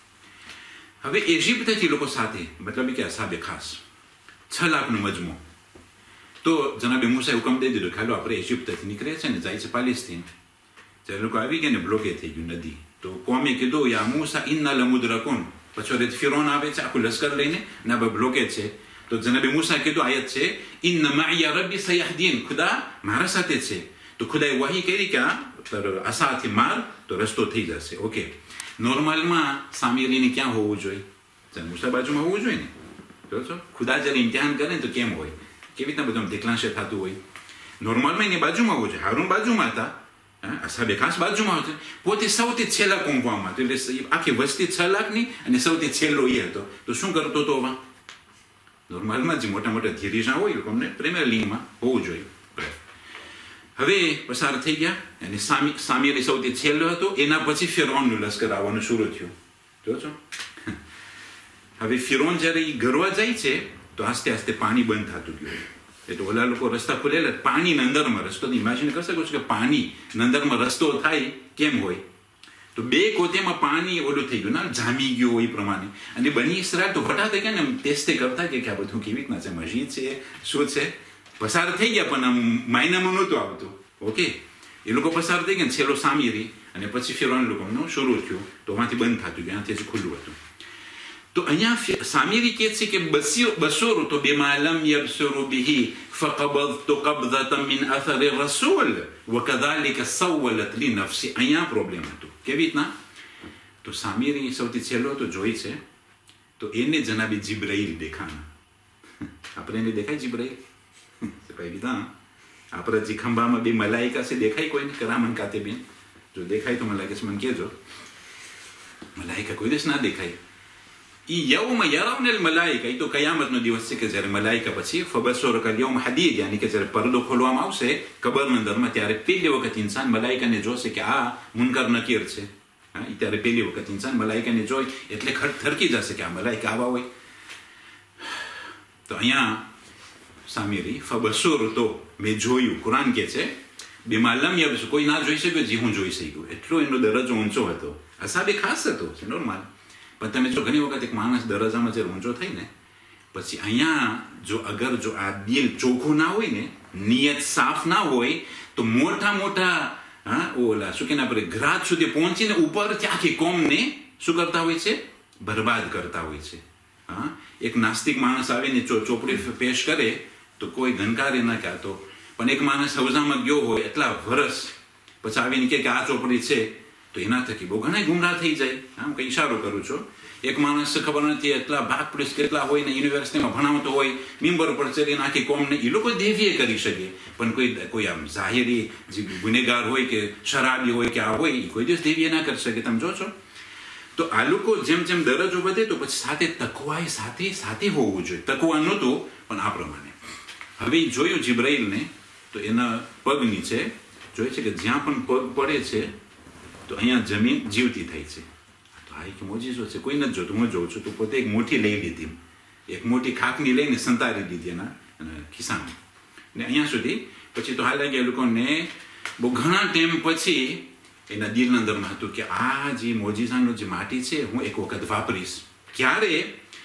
Speaker 1: હવે ઇજિપ્તથી લોકો સાથે, મતલબ કે અસહાબે ખાસ 6 લાખનો મજમો. તો જનાબે મૂસાએ હુકમ દઈ દીધો, ખાલો આપણે ઇજિપ્તથી નીકળે છે ને જાય છે પાલેસ્તીન. જ્યારે લોકો આવી ગયા ને બ્લોકેજ થઈ ગયું નદી, તો કોમે કીધું યા મૂસા ઇન્ના લમુદ્રકુન. પછી ફિરોન આવે છે આખું લશ્કર લઈને, ના બ્લોકેજ છે. તો જનાબે મૂસા કીધું આયત છે ઇન્ન માઇયા રબ્બી સયહદીન, ખુદા મારા સાથે છે. તો ખુદાએ વહી કરી કે આસાથી માર તો રસ્તો થઈ જશે. ઓકે, નોર્મલમાં સામેરીને ક્યાં હોવું જોઈએ? મૂસા બાજુમાં હોવું જોઈએ ને. જોશો, ખુદા જ્યારે ઇમ્તિહાન કરે ને તો કેમ હોય, કેવી રીતના બધું દેખલાંશે થતું હોય. નોર્મલમાં એની બાજુમાં હોવું જોઈએ. હારૂન બાજુમાં હતા, અસહાબે ખાસ બાજુમાં હતો, પોતે સૌથી છેલ્લા કોંપવામાં હતો. એટલે આખી વસ્તી 6 લાખની અને સૌથી છેલ્લો એ હતો. તો શું કરતો હતો? નોર્મલમાં જે મોટા મોટા ધીરીજા હોય લોકોને પ્રીમિયર લીગમાં હોવું જોઈએ. હવે પસાર થઈ ગયા અને સામેરી સૌથી છેલ્લો હતો. એના પછી ફિરૌનનું લશ્કર આવવાનું શરૂ થયું. જો છો, હવે ફિરૌન જ્યારે એ ગરવા જાય છે તો આસ્તે આસ્તે પાણી બંધ થતું ગયું. એટલે ઓલા લોકો રસ્તા ખોલેલા, પાણી અંદરમાં રસ્તો. ઇમેજિન કરી શકો છો કે પાણી અંદરમાં રસ્તો થાય કેમ હોય. તો 2 કોતેમાં પાણી ઓલું થઈ ગયું, ના જામી ગયું એ પ્રમાણે. અને બની ઇસરાયલ તો ફટા થઈ ગયા ને, ટેસ્ટે કરતા કે આ બધું કેવી રીતના છે, મસ્જિદ છે શું છે. પસાર થઈ ગયા પણ આમ માયનામાં નહોતું આવતું. ઓકે, એ લોકો પસાર થઈ ગયા, છેલ્લો સામેરી, અને પછી ફિરૌન લોકોનું શરૂ થયું. તો વાંથી બંધ થતું ગયું, ત્યાંથી ખુલ્લું હતું. તો અહીંયા સામેરી કહે છે કે બસોર તો બિમા લમ યબસુરુ બિહી ફકબદતુ કબદતન મિન અથર રસૂલ વકذلك સવલત લી નફસી. અહીંયા પ્રોબ્લેમ હતો. કેવી રીતના? તો સામેરી સૌથી છેલ્લો તો જોઈ છે, તો એને જનાબી જિબ્રાઈલ દેખાણા. આપણે એને દેખાય જિબ્રાઈલ? કઈ રીતના આપણા જે ખંભામાં 2 મલાઈકા છે, દેખાય કોઈને? કરામન કાતિબીન. જો દેખાય તો મને લાગે છે, મને કહેજો. મલાઈકા કોઈ દિવસ ના દેખાય. યૌમ યરૌનલ મલાઈકા, એ તો કયામતનો દિવસ છે કે જ્યારે મલાઈકા પછી ફબસુરકલ યૌમ હદીદ, યાની કે જ્યારે પડદો ખોલવામાં આવશે કબરના અંદરમાં, ત્યારે પહેલી વખત ઇન્સાન મલાઈકાને જોશે કે આ મુનકર નકીર છે. ત્યારે પહેલી વખત ઇન્સાન મલાઈકાને જોઈ એટલે થરકી જશે કે આ મલાઈકા આવા હોય. તો અહીંયા સામેરી ફબસુર, તો મેં જોયું. કુરાન કે છે બિમા લમ યબસુર, કોઈ ના જોઈ શક્યો, જે હું જોઈ શક્યો. એટલો એનો દરજ્જો ઊંચો હતો. અસહાબે ખાસ હતો, છે નોર્મલ. પણ તમે જો ઘણી વખત એક માણસ દરજ્જામાં જે ઊંચો થઈ ને, પછી અહીંયા જો અગર જો આ દિલ ચોખ્ખું ના હોય ને, નિયત સાફ ના હોય, તો મોટા મોટા ઓલા શું કે આપણે ગ્રાહક સુધી પહોંચીને ઉપરથી આખી કોમને શું કરતા હોય છે? બરબાદ કરતા હોય છે. એક નાસ્તિક માણસ આવીને ચોપડી પેશ કરે તો કોઈ ગણકારે ના કહેતો, પણ એક માણસ હવજામાં ગયો હોય એટલા વર્ષ પછી આવીને કે આ ચોપડી છે, તો એના થકી બહુ ઘણા ગુમરાહ થઈ જાય. આમ કંઈ ઈશારો કરું છું. એક માણસ ખબર નથી એટલા ભાગ પુરુષ કેટલા હોય ને, યુનિવર્સિટીમાં ભણાવતો હોય, મેમ્બર પર ચડીને આખી કોમને એ લોકો દેવીએ કરી શકે, પણ કોઈ આમ જાહેરી જે ગુનેગાર હોય કે શરાબી હોય કે આ હોય, એ કોઈ દિવસ દેવીએ ના કરી શકે. તમે જો છો. તો આ લોકો જેમ જેમ દરજ્જો વધે તો પછી સાથે તકવાએ સાથે હોવું જોઈએ. તકવા નહોતું પણ આ પ્રમાણે. હવે જોયું જિબ્રાઈલને, તો એના પગ નીચે જોઈ છે કે જ્યાં પણ પગ પડે છે તો અહીંયા જમીન જીવતી થઈ છે. તો આ એક મોજીસો છે, કોઈ નથી જોતું, હું જોઉં છું. તો પોતે એક મુઠ્ઠી લઈ લીધી, એક મોટી ખાખની લઈને સંતારી દીધી એના ખિસ્સામાં, ને અહીંયા સુધી. પછી તો હાલ ગયા લોકોને બહુ ઘણા ટાઈમ પછી એના દિલના અંદરમાં હતું કે આ જે મોજીસાનું જે માટી છે હું એક વખત વાપરીશ. ક્યારે?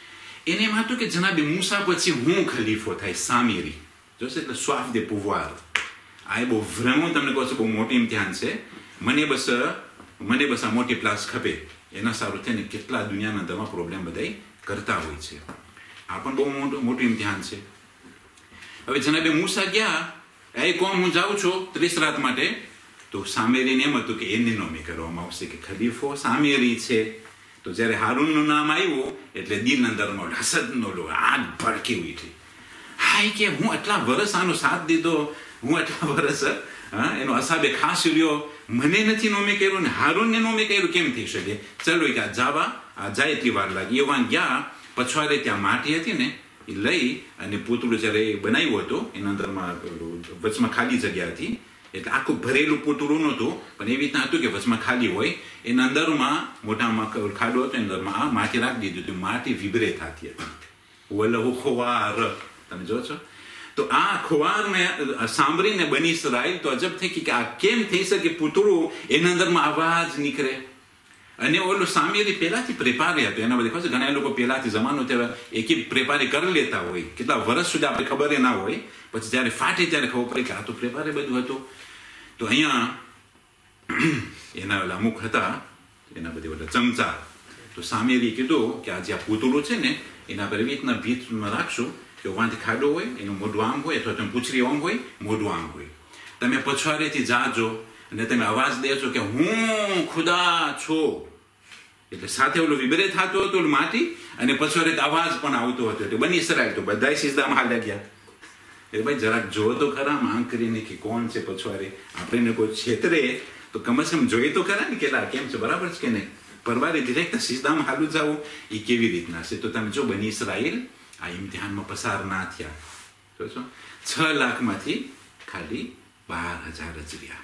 Speaker 1: એને એમ હતું કે જનાબે મૂસા પછી હું ખલીફો થાય, સામીરી જોશે, એટલે સ્વાફ દે પુવાર. આ બહુ ભ્રમ, તમને કહું છું, બહુ મોટી ઇમ્તિહાન છે. મને બસ આ મોટી પ્લાસ ખપે, એના સારું થઈને કેટલા દુનિયાના અંદરમાં પ્રોબ્લેમ બધા કરતા હોય છે. આ પણ બહુ મોટું ઇમ્તિહાન છે. હવે જનાબે મૂસા ગયા, એ કોમ હું જાઉં છું 30 રાત માટે, તો સામેરીને એમ હતું કે એને નોમી કરવામાં આવશે કે ખલીફો સામેરી છે. તો જ્યારે હારૂનનું નામ આવ્યું એટલે દિલ અંદરમાં હસદનો આગ ભડકી ઉઠી. હા, કે હું આટલા વર્ષ આનો સાથ દીધો, હું આટલા વર્ષ એનો અસાબે ખાસ રહ્યો, મને નથી નોમી કર્યું ને હારૂનને નોમી કર્યું, કેમ થઈ શકે? ચલો કે આ જાય એટલી વાર લાગી. એવાન ગયા, પછવાડે ત્યાં માટી હતી ને એ લઈ અને પૂતળું જ્યારે બનાવ્યું હતું, એના અંદરમાં વચમાં ખાલી જગ્યા હતી, એટલે આખું ભરેલું પૂતળું નહોતું, પણ એવી રીતના હતું કે વચમાં ખાલી હોય, એના અંદરમાં મોટામાં ખાડો હતો, એના અંદરમાં આ માટી રાખી દીધું હતું. માટી વિબ્રે થતી હતી, વલહુ ખોવાર, તમે જો છો. તો આ ખોવારને સાંભળીને બની ઇસરાઈલ તો અજબ થઈ કે આ કેમ થઈ શકે? પૂતળું એના અંદરમાં અવાજ નીકળે. અને ઓલું સામેરી પહેલાથી પ્રેપારી હતું, એના બધી ખબર, ઘણા લોકો પહેલાથી જમાનો એક પ્રેપારી કરી લેતા હોય, કેટલા વર્ષ સુધી આપણે ખબર ના હોય, પછી જયારે ફાટે ત્યારે ખબર પડે કે આ તો પ્રેપારી બધું હતું. તો અહીંયા એના ઓલા મુખ હતા, એના બધી ઓલા ચમચા. તો સામેરી કીધું કે આ જે પૂતળું છે ને એના પર એવી રીતના ભીતમાં રાખશું કે વાંથી ખાડો હોય, એનું મોઢું આમ હોય, અથવા તમે પૂછરી આમ હોય, મોઢું આમ હોય. તમે પછવાડેથી જાજો અને તમે અવાજ દેશો કે હું ખુદા છું, એટલે સાથે ઓલું વિબ્રે થતું હતું માટી, અને પછવાડે અવાજ પણ આવતો હતો. એટલે બની ઇસરાઈલ તો બધા સિજદામાં હાલ્યા ગયા. એટલે ભાઈ જરાક જો તો ખરા માંગ કરીને કે કોણ છે પછવાડે, આપણે કોઈ છેતરે તો કમસે કમ જોઈએ તો ખરા ને કે કેમ છે, બરાબર છે કે નહીં? પરવારે ડિરેક્ટ સિજદામાં હાલું જવું એ કેવી રીતના છે? તો તમે જો બની ઇસરાઈલ આ ઇમ્તિહાનમાં પસાર ના થયા, જો છો, 6 લાખમાંથી ખાલી 12,000 જ રહ્યા.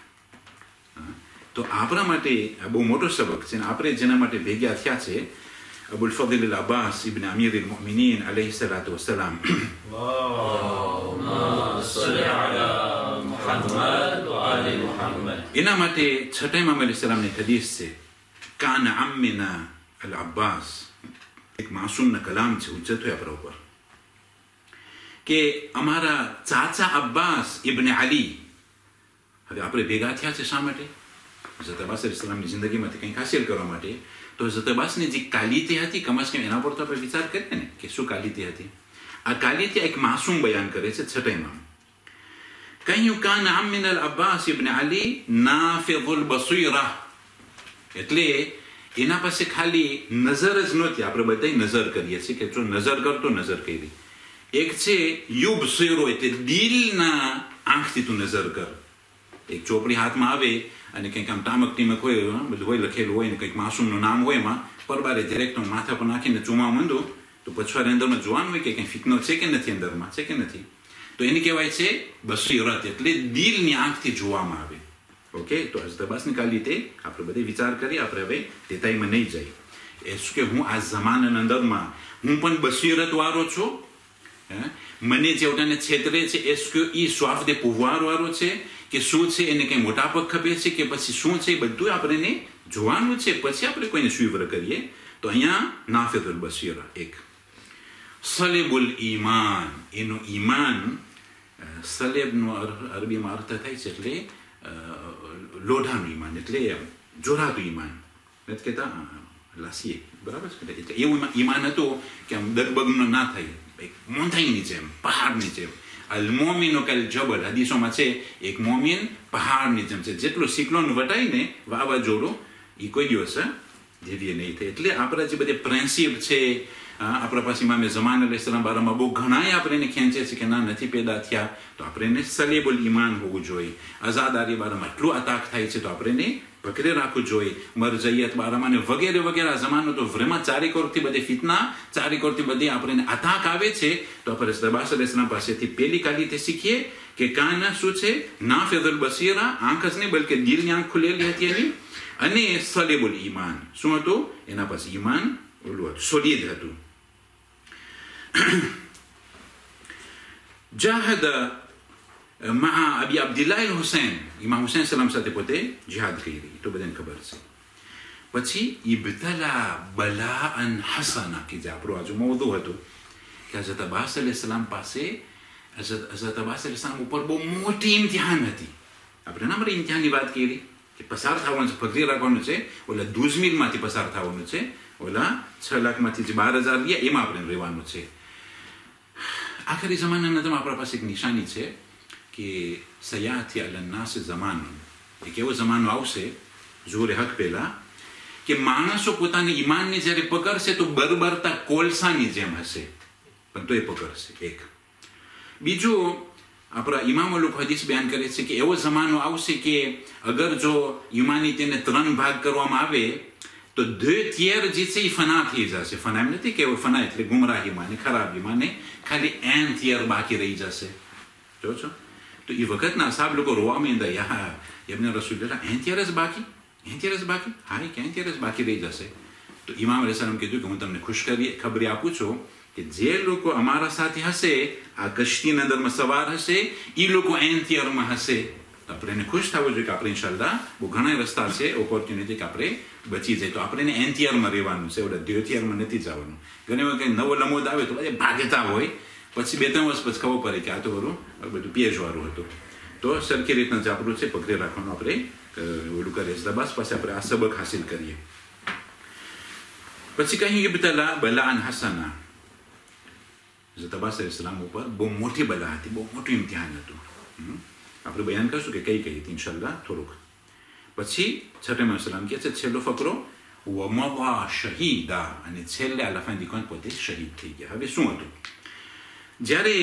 Speaker 1: તો આપણા માટે આ બહુ મોટો સબક છે. આપણે જેના માટે ભેગા થયા છે, અબુલ ફضل અલ-અબ્બાસ ઇબ્ન અમીર અલ-મુમિનીન અલૈહિ સલાતુ વસ્સલામ, એના માટે છઠ્ઠા ઇમામ અલૈહિસ્સલામની હદીસ છે, કાન અમ્મિના અલ-અબ્બાસ, એક માસૂમના કલામ છે, ઉજ્જત હોય આપણા ઉપર, કે અમારા ચાચા અબ્બાસ ઇબ્ન અલી. હવે આપણે ભેગા થયા છે શા માટે? હઝરત અબ્બાસ અલૈહિસ્સલામની જિંદગીમાંથી કંઈક હાસિલ કરવા માટે. તો હઝરત અબ્બાસની જે કાલિતી હતી, કમ કમ એના પર તો આપણે વિચાર કરીએ ને કે શું કાલિતી હતી. આ કાલિતી એક માસૂમ બયાન કરે છે છઠ્ઠા ઇમામ. કહ્યું કાન અમ્મિન અલ અબ્બાસ ઇબ્ન અલી નાફિઝુલ બસીરા, એટલે એના પાસે ખાલી નજર જ નહોતી. આપણે બધા નજર કરીએ છીએ કે જો નજર કરતો નજર કરી. એક છે યુબસીરો, એટલે દિલના આંખથી તું નજર કર. એક ચોપડી હાથમાં આવે અને કંઈક આમ ટામક ટીમક હોય, બધું હોય લખેલું હોય ને કંઈક માસૂમનું નામ હોય, એમાં પરબારે ડિરેક્ટ માથા પર નાખીને ચૂમા માંડું તો પછવાડે અંદરમાં જોવાનું હોય કે કંઈ ફિતનો છે કે નથી, અંદરમાં છે કે નથી. તો એને કહેવાય છે બસીરત, એટલે દિલની આંખથી જોવામાં આવે. ઓકે, તો હઝરત અબ્બાસની કાલી તે આપણે બધે વિચાર કરીએ. આપણે હવે તેતાઈમાં નહીં જાય. એ શું કે હું આ જમાનાના અંદરમાં હું પણ બસીરત વાળો છું. મને જેવટાને છેતરે છે એ સ્વાફ દે પુવાર વાળો છે કે શું છે, એને કંઈ મોટા પગ ખપે છે કે પછી શું છે, બધું આપણે જોવાનું છે, પછી આપણે કોઈને સ્વીવર કરીએ. તો અહીંયા નાફિઝુલ બસીરા. એક સલેબુલ ઈમાન, એનું ઈમાન, સલેબનો અરબીમાં અર્થ થાય છે એટલે લોઢાનું ઈમાન, એટલે જોરાતું ઈમાન નથી કહેતા, લાસીએ, બરાબર છે? એટલે એવું ઈમાન હતું કે આમ દગબગનો ના થાય, મોંધાઈની જેમ, પહાડની જેમ. અલ મોમિનો કલ જબલ, હદીસોમાં છે એક મોમિન પહાડની જેમ છે, જેટલું સિક્લોન વટાય ને વાવાઝોડું એ કોઈ દિવસ જેવી નહીં થાય. એટલે આપણા જે બધે પ્રિન્સિપ છે આપણા પાસે ઇમામે ઝમાન અલૈહિસ્સલામ બારામાં બહુ ઘણાય આપણે એને ખેંચે છે કે ના નથી પેદા થયા, તો આપણે એને સલેબુલ ઈમાન હોવું જોઈએ. આઝાદારી બારામાં એટલું અતાક થાય છે તો આપણે એને પકડે રાખવું જોઈએ. મરજૈયત બારામાં વગેરે વગેરે. આ જમાનો તો વ્રેમાં ચારેકોરથી બધી ફિતના, ચારેકોરથી બધી આપણે અતાક આવે છે. તો આપણે અબ્બાસ અલૈહિસ્સલામ પાસેથી પેલી કાલિતી શીખીએ કે કાના શું છે, નાફિઝુલ બસીરા, આંખ જ નહીં બલકે દિલની આંખ ખુલેલી હતી એની. અને સલેબુલ ઈમાન શું હતું? એના પાસે ઈમાન ઓલું હતું, સોલિડ હતું. જાહદ મા અબી અબ્દુલ્લાહ હુસૈન, ઇમામ હુસૈન સલામ સાથે પોતે જિહાદ કરી, તો બધાને ખબર છે. પછી ઇબ્તલા બલાઅન હસના કે જે આપણો આજુ મોદો હતો કે હઝરત અબ્બાસ અલૈહિસ્સલામ પાસે હઝરત અબ્બાસ અલૈહિસ્સલામ ઉપર બહુ મોટી ઇમ્તિહાન હતી. આપણે ના મારી ઇમ્તિહાનની વાત કરી કે પસાર થવાનું છે, પકડી રાખવાનું છે, ઓલા 12 મિલમાંથી પસાર થવાનું છે, ઓલા 6 લાખમાંથી જે 12,000 ગયા એમાં આપણે રહેવાનું છે. આખરી જમાનાના તો આપણા પાસે એક નિશાની છે કે સયાથી અલન્નાસ જમાનો, એક એવો જમાનો આવશે જોરે હક પહેલા કે માણસો પોતાની ઈમાનને જ્યારે પકડશે તો બરબરતા કોલસાની જેમ હશે, પણ તો એ પકડશે. એક બીજું, આપણા ઇમામો લોકો હદીસ બયાન કરે છે કે એવો જમાનો આવશે કે અગર જો હ્યુમાનિટીને 3 ભાગ કરવામાં આવે તો 2 tiers જે છે એ ફના થઈ જશે. ફના એમ નથી કે ફના એટલે ગુમરાહીમાં ને ખરાબીમાં ને, ખાલી 1 tier બાકી રહી જશે. જો છો તો એ વખતના સાહેબ લોકો રોવા માંડ્યા, યા એમને રસૂલલ્લાહ 1 tier જ બાકી, 1 tier જ બાકી, હા કે 1 tier જ બાકી રહી જશે. તો ઇમામ અલૈહિસ્સલામ કીધું કે હું તમને ખબરી આપું છું કે જે લોકો અમારા સાથે હશે, આ કશ્તીના અંદરમાં સવાર હશે, એ લોકો 1 tierમાં હશે. તો આપણે એને ખુશ થવું જોઈએ કે આપણે ઇન્શાલ્લાહ બહુ ઘણા રસ્તા છે, ઓપોર્ચ્યુનિટી કે આપણે બચી જાય. તો આપણે એને 1 tierમાં રહેવાનું છે, ઓલા 2 tierમાં નથી જવાનું. ઘણી વખત નવો લમોદ આવે તો બધા ભાગતા હોય, પછી 2-3 વર્ષ પછી ખબર પડે કે આ તો બધું પેજવાળું હતું. તો સરખી રીતના જે આપણું છે પકડી રાખવાનું, આપણે ઓલું કરીએ દબાસ પાસે આપણે આ સબક હાસિલ કરીએ. પછી કહ્યું ઇબ્તલા બલાઅન હસના, હઝરત અબ્બાસ અલૈહિસ્સલામ ઉપર બહુ મોટી બલા હતી, બહુ મોટું ઇમ્તિહાન હતું. આપણે બયાન કરશું કે કઈ હતી ઇન્શાલ્લાહ થોડુંક. પછી છઠ્ઠામાં સલામ કહે છે છેલ્લો ફકરો વમવા શહીદા, અને છેલ્લે અલ્લાહ કોણ પોતે શહીદ થઈ ગયા. હવે શું હતું? જ્યારે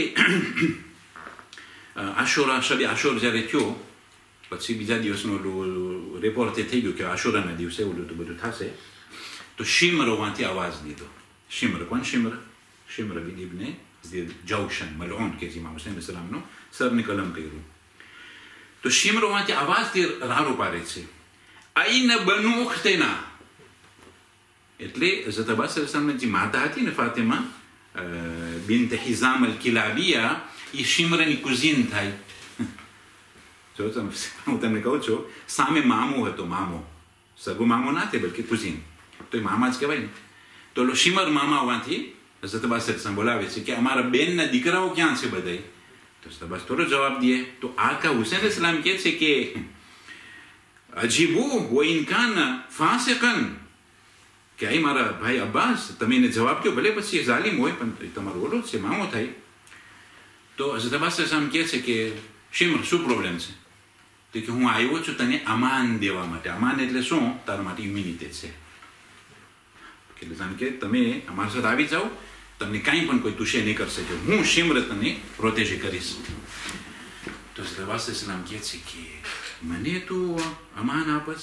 Speaker 1: આશુરા શબે આશુર જ્યારે થયો પછી બીજા દિવસનું ઓલું રિપોર્ટ થઈ ગયું કે આશુરાના દિવસે ઓલું તો બધું થશે. તો શિમરમાંથી અવાજ દીધો. શિમર કોણ? શિમર બિન ઇબ્ને જૌશન મલઉન કે ઇમામ હુસૈન અલૈહિસ્સલામનો સરને કલમ કર્યું. તો શિમરોમાંથી અવાજથી રારો પાડે છે, આઈન બનુ ઉખ્તના, એટલે હઝરત અબ્બાસ અલૈહિસ્સલામની જે માતા હતી ને ફાતિમા બિન્ટ હિઝામ અલ-કિલાબિયા, એ શિમરની કુઝીન થાય. જો હું તમને કહું છું, સામે મામો હતો, મામો સગો મામો ના થાય બલકે કુઝીન, તો એ મામા જ કહેવાય ને. તો ઓલો શિમર મામામાંથી હઝરત અબ્બાસ અલૈહિસ્સલામ બોલાવે છે કે અમારા બેનના દીકરાઓ ક્યાં છે બધાય? તો બસ થોડો જવાબ દે. તો આકા હુસૈન અલૈહિસ્સલામ કહે છે કે અજીબુ વ ઇન કાન ફાસિકન, કે આ મારા ભાઈ અબ્બાસ તમે એને જવાબ દો, ભલે પછી ઝાલિમ હોય પણ તમારો ઓલો છે, મામો થાય. તો હઝરત અબ્બાસ અલૈહિસ્સલામ કહે છે કે શિમર શું પ્રોબ્લેમ છે? તો કે હું આવ્યો છું તને અમાન દેવા માટે. અમાન એટલે શું? તારા માટે ઇમ્યુનિટી છે. એટલે જાણ કે તમે અમારા સાથે આવી જાઓ, તમને કાંઈ પણ કોઈ તુષે નહીં કરશે, કે હું શિમર તને પ્રોટેજ કરીશ. તો અબ્બાસ અલૈહિસ્સલામ કહે છે કે મને તું અમાન આપસ?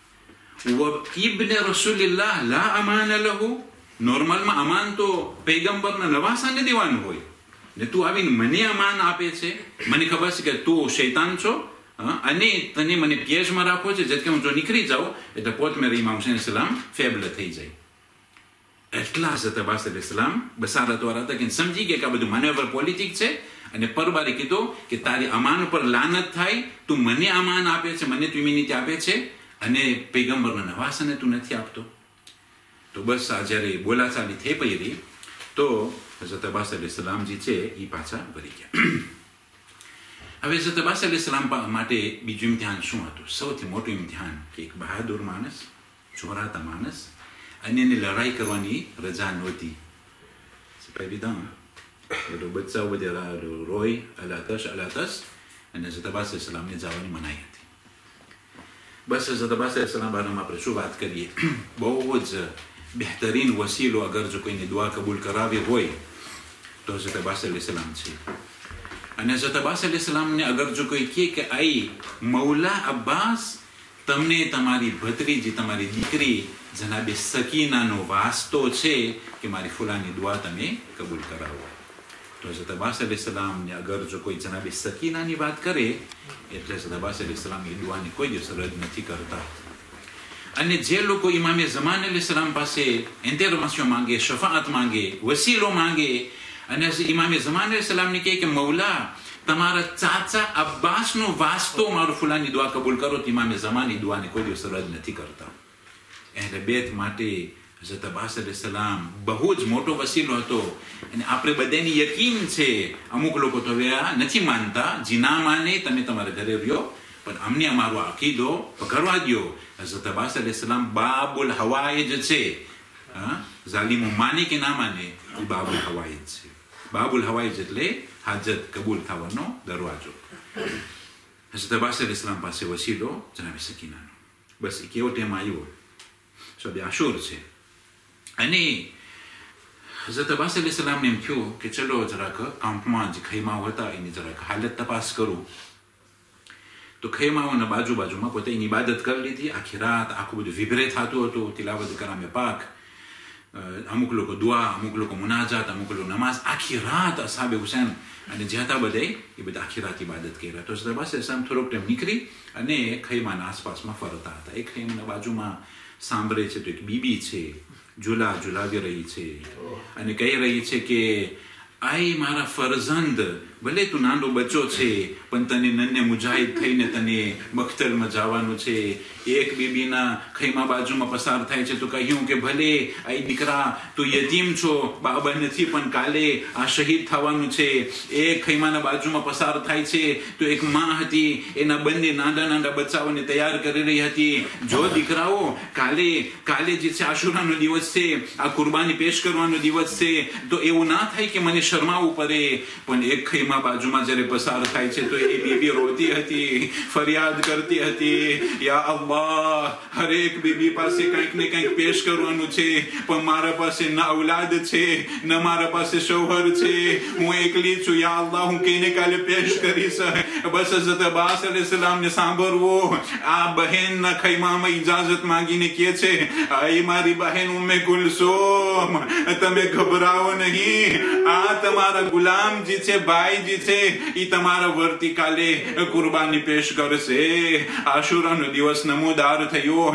Speaker 1: ઇબ્ને રસૂલિલ્લાહ લા અમાન લહુ, નોર્મલમાં અમાન તો પૈગંબરના નવાસાને દેવાનું હોય ને તું આવીને મને અમાન આપે છે. મને ખબર છે કે તું શૈતાન છો અને તને મને પેજમાં રાખો છે, જેથી હું જો નીકળી જાઉં એટલે પોત મેરા ઇમામ હુસૈન અલૈહિસ્સલામ ફેબલ થઈ જાય. એટલા હઝરત અબ્બાસ અલૈહિસ્સલામ બસારતવાળા હતા કે સમજી ગયા કે આ બધું મેનેવર પોલિટિક છે, અને પરબારે કીધું કે તારી અમાન ઉપર લાનત થાય, તું મને અમાન આપે છે, મને તું ઇમ્યુનિટી આપે છે અને પૈગંબરના નવાસાને તું નથી આપતો. તો બસ આ જ્યારે બોલાચાલી થઈ પડી તો હઝરત અબ્બાસ અલૈહિસ્સલામ જે છે એ પાછા વળી ગયા. હવે હઝરત અબ્બાસ અલૈહિસ્સલામ માટે બીજું ઇમ્તિહાન શું હતું? સૌથી મોટું ઇમ્તિહાન કે એક બહાદુર માણસ, જોરાતા માણસ, અને એને લડાઈ કરવાની રજા નહોતી. બધો બચ્ચાઓ બધા રોય અલાતશ, અને હઝરત અબ્બાસ અલૈહિસ્સલામને જવાની મનાઈ હતી. બસ હઝરત અબ્બાસ અલૈહિસ્સલામ બારામાં આપણે શું વાત કરીએ? બહુ જ બહેતરીન વસીલો અગર જો કોઈને દુઆ કબૂલ કરાવી હોય તો હઝરત અબ્બાસ અલૈહિસ્સલામ છે. અને હઝરત અબ્બાસ અલૈહિસ્સલામને અગર જો કોઈ કહે કે આઈ મૌલા અબ્બાસ, તમને તમારી ભત્રીજી, તમારી દીકરી જનાબે સકીનાનો વાસ્તો છે કે મારી ફુલાની દુઆ તમે કબૂલ કરાવો. તો હઝરત અબ્બાસ અલૈહિસ્સલામને અગર જો કોઈ જનાબે સકીનાની વાત કરે એટલે હઝરત અબ્બાસ અલૈહિસ્સલામ એ દુઆની કોઈ દિવસ રદ નથી કરતા. અને જે લોકો ઇમામે ઝમાન અલૈહિસ્સલામ પાસે ઇન્ટરવેન્શન માંગે, શફાઅત માંગે, વસીલો માંગે, અને ઇમામે ઝમાન અલૈહિસ્સલામને કહે કે મૌલા તમારા ચાચા અબ્બાસનો વાસ્તો મારો ફુલાની દુઆ કબૂલ કરો, તો ઇમામે ઝમાની દુઆને કોઈ દિવસ રદ નથી કરતા. અહેલ બેત માટે હઝરત અબ્બાસ અલૈહિસ્સલામ બહુ જ મોટો વસીલો હતો. અને આપણે બધાની યકીન છે, અમુક લોકો તો હવે નથી માનતા, જીના માને તમે તમારા ઘરે રહ્યો, પણ અમને અમારો અકીદો પકડવા દો. હઝરત અબ્બાસ અલૈહિસ્સલામ બાબુલ હવાઈજ છે. ઝાલિમો માને કે ના માને, એ બાબુલ હવાઈજ છે. બાબુલ હવાઈજ એટલે હાજત કબૂલ થવાનો દરવાજો. હઝરત અબ્બાસ અલૈહિસ્સલામ પાસે વસીલો જનાબે સકીનાનો. બસ એ કેવો ટાઈમ આવ્યો, શબ આશુર છે. અને હઝરત અબ્બાસ અલૈહિસ્સલામને એમ થયું કે ચલો જરાક કાંપમાં જે ખૈમાઓ હતા એની જરાક હાલત તપાસ કરું. તો ખૈમાઓના બાજુમાં પોતે એની ઇબાદત કરી લીધી. આખી રાત આખું બધું વિભરે થતું હતું, તિલાવત કલામે પાક, અમુક લોકો દુઆ, અમુક લોકો મુનાજાત, અમુક લોકો નમાઝ. આખી રાત અસાબે હુસૈન અને જે હતા બધા એ બધા આખી રાત ઇબાદત કર્યા. તો હઝરત અબ્બાસ અલૈહિસ્સલામ થોડોક ટાઈમ નીકળી અને ખૈમાના આસપાસમાં ફરતા હતા. એક ખૈમાના બાજુમાં સાંભળે છે તો એક બીબી છે, ઝુલાવી રહી છે અને કહી રહી છે કે આઈ મારા ફરઝંદ, ભલે તું નાનો બચ્ચો છે પણ તને નન્ને મુજાહિદ થઈને તને બખ્તરમાં જવાનું છે. એક બીબીના ખૈમા બાજુમાં પસાર થાય છે તો કહ્યું કે ભલે આઈ દીકરા તું યતીમ છો, બાબા નથી, પણ કાલે આ શહીદ થવાનું છે. એક ખૈમાના બાજુમાં પસાર થાય છે તો એક માં હતી, એના બંને નાના બચ્ચાઓને તૈયાર કરી રહી હતી. જો દીકરાઓ કાલે જે છે આશુરાનો દિવસ છે, આ કુરબાની પેશ કરવાનો દિવસ છે, તો એવું ના થાય કે મને શરમાવું પડે. પણ એક ખૈમા બાજુમાં જ્યારે પસાર થાય છે તો એ બીબી રોતી હતી, ફરિયાદ કરતી હતી, યા અલ્લાહ, હરેક બીબી પાસે કંઈક ને કંઈક પેશ કરવાનું છે, પણ મારા પાસે ન ઔલાદ છે, ન મારા પાસે શૌહર છે, હું એકલી છું. યા અલ્લાહ, હું કઈને કાલે પેશ કરીશ. બસ હઝરત અબ્બાસ અલૈહિસ્સલામને સાંભળવો. આ બહેનના ખૈમામાં ઇજાઝત માંગીને કહે છે, આઈ મારી બહેન ઉમ્મે કુલસુમ, તમે ગભરાવો નહીં. આ તમારા ગુલામજી છે, ભાઈજી છે, એ તમારા વર્તીકાલે કુરબાની પેશ કરશે. આશુરાનો દિવસ નમોદાર થયો.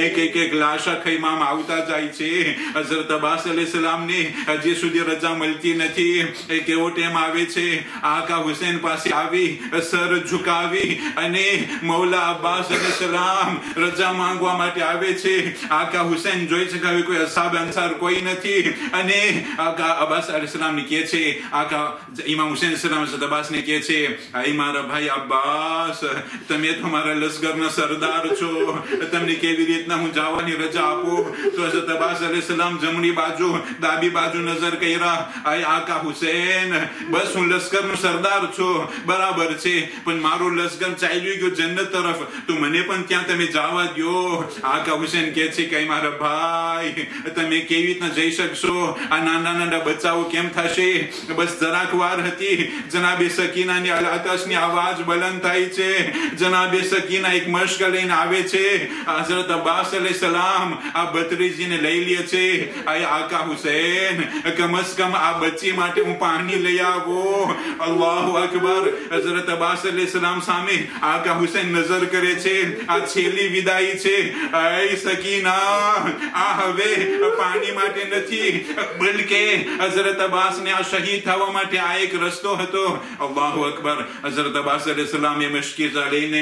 Speaker 1: એક લાશા ખૈમામાં આવતા જાય છે. હઝરત અબ્બાસ અલૈહિસ્સલામને હજી સુધી રજા મળતી નથી. કેવો ટાઈમ આવે છે, આકા હુસૈન પાસે આવી સર ઝુકાવી અને મૌલા અબ્બાસ અલૈહિસ્સલામ રજા માંગવા માટે આવે છે. આકા હુસૈન જોઈ છે કે કોઈ અસાબ અંસાર કોઈ નથી, અને આકા અબ્બાસ અલૈહિસ્સલામને કહે છે, આકા ઇમામ હુસૈન અલૈહિસ્સલામ હઝરત અબ્બાસને કહે છે, આઈ મારા ભાઈ અબ્બાસ, તમે તમારા લશ્કરના સરદાર છો, તમને કેવી રીતના હું જવાની રજા આપું? તો હઝરત અબ્બાસ અલૈહિસ્સલામ જમણી બાજુ ડાબી બાજુ નજર કર્યા. આઈ આકા હુસૈન, બસ હું લશ્કરનો સરદાર છું, બરાબર છે, પણ મારું લશ્કર ચાલ્યું ગયું જન્નત તરફ, તો મને પણ ત્યાં તમે જવા દો. આકા હુસૈન કહે છે કે મારા ભાઈ, તમે કેવી રીતના જઈ શકશો? આ નાના બચ્ચાઓ કેમ થશે? બસ જરાક વાર હતી. જનાબે સકીનાની આકાશની આવાજ બલંદ થાય છે. જનાબે સકીના એક મશ્ક લઈને આવે છે. હઝરત અબ્બાસ અલૈહિસ્સલામ આ ભત્રીજીને લઈ લે છે. આકા હુસૈન, કમસ કમ આ બચ્ચી માટે હું પાણી લઈ આવો. અલ્લાહુ અકબર. હઝરત અબ્બાસ અલૈહિસ્સલામ સામે આકા હુસૈન નજર કરે છે. આ છેલ્લી વિદાઈ છે. આય સકીના, આ હવે પાણી માટે નથી, બલકે હઝરત અબ્બાસને આ શહીદ થવા માટે આ એક રસ્તો હતો. અલ્લાહુ અકબર. હઝરત અબ્બાસ અલૈહિસ્સલામ એ મશકીઝા લઈને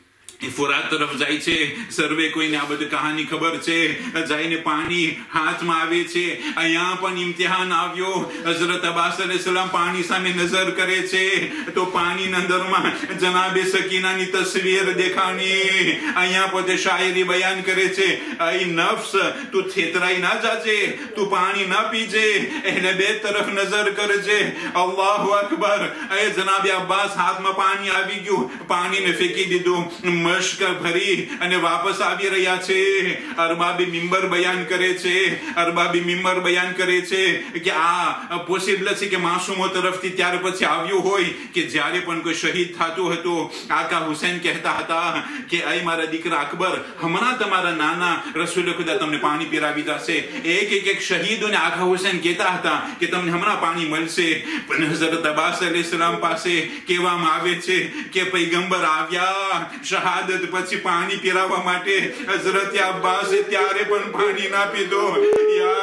Speaker 1: ફુરાત તરફ જાય છે. સર્વે કોઈને આ બધી કહાની ખબર છે. જઈને પાણી હાથમાં આવે છે. અહીંયા પણ ઇમ્તિહાન આવ્યો. હઝરત અબ્બાસ અલૈહિસ્સલામ પાણી સામે નજર કરે છે તો પાણીના અંદરમાં જનાબે સકીનાની તસવીર દેખાણી. અહીંયા પોતે શાયરી બયાન કરે છે, આઈ નફ્સ, તું થેતરાઈ ના જાજે, તું પાણી ના પીજે, એટલે બે તરફ નજર કરજે. અલ્લાહુ અકબર. એ જનાબે અબ્બાસ હાથમાં પાણી આવી ગયું, પાણીને ફેંકી દીધું, મશ્ક ભરી અને વાપસ આવી રહ્યા છે. અરબાબી મિંબર બયાન કરે છે, કે આ પોસિબલ છે કે માસૂમો તરફથી ત્યાર પછી આવ્યું હોય કે જ્યારે પણ કોઈ શહીદ થતું હતું, આકા હુસૈન કહેતા હતા કે આઈ મારા દીકરા અકબર, હમણાં તમારા નાના રસૂલ ખુદા તમને પાણી પીરાવી જશે. એક શહીદોને આકા હુસૈન કહેતા હતા કે તમને હમણાં પાણી મળશે. પણ હઝરત અબ્બાસ અલૈહિસ્સલામ પાસે કહેવામાં આવે છે કે પૈગંબર આવ્યા શહાદત પછી પાણી પીરાવવા માટે. હઝરત અબ્બાસે ત્યારે પણ પાણી ના પીધો. યા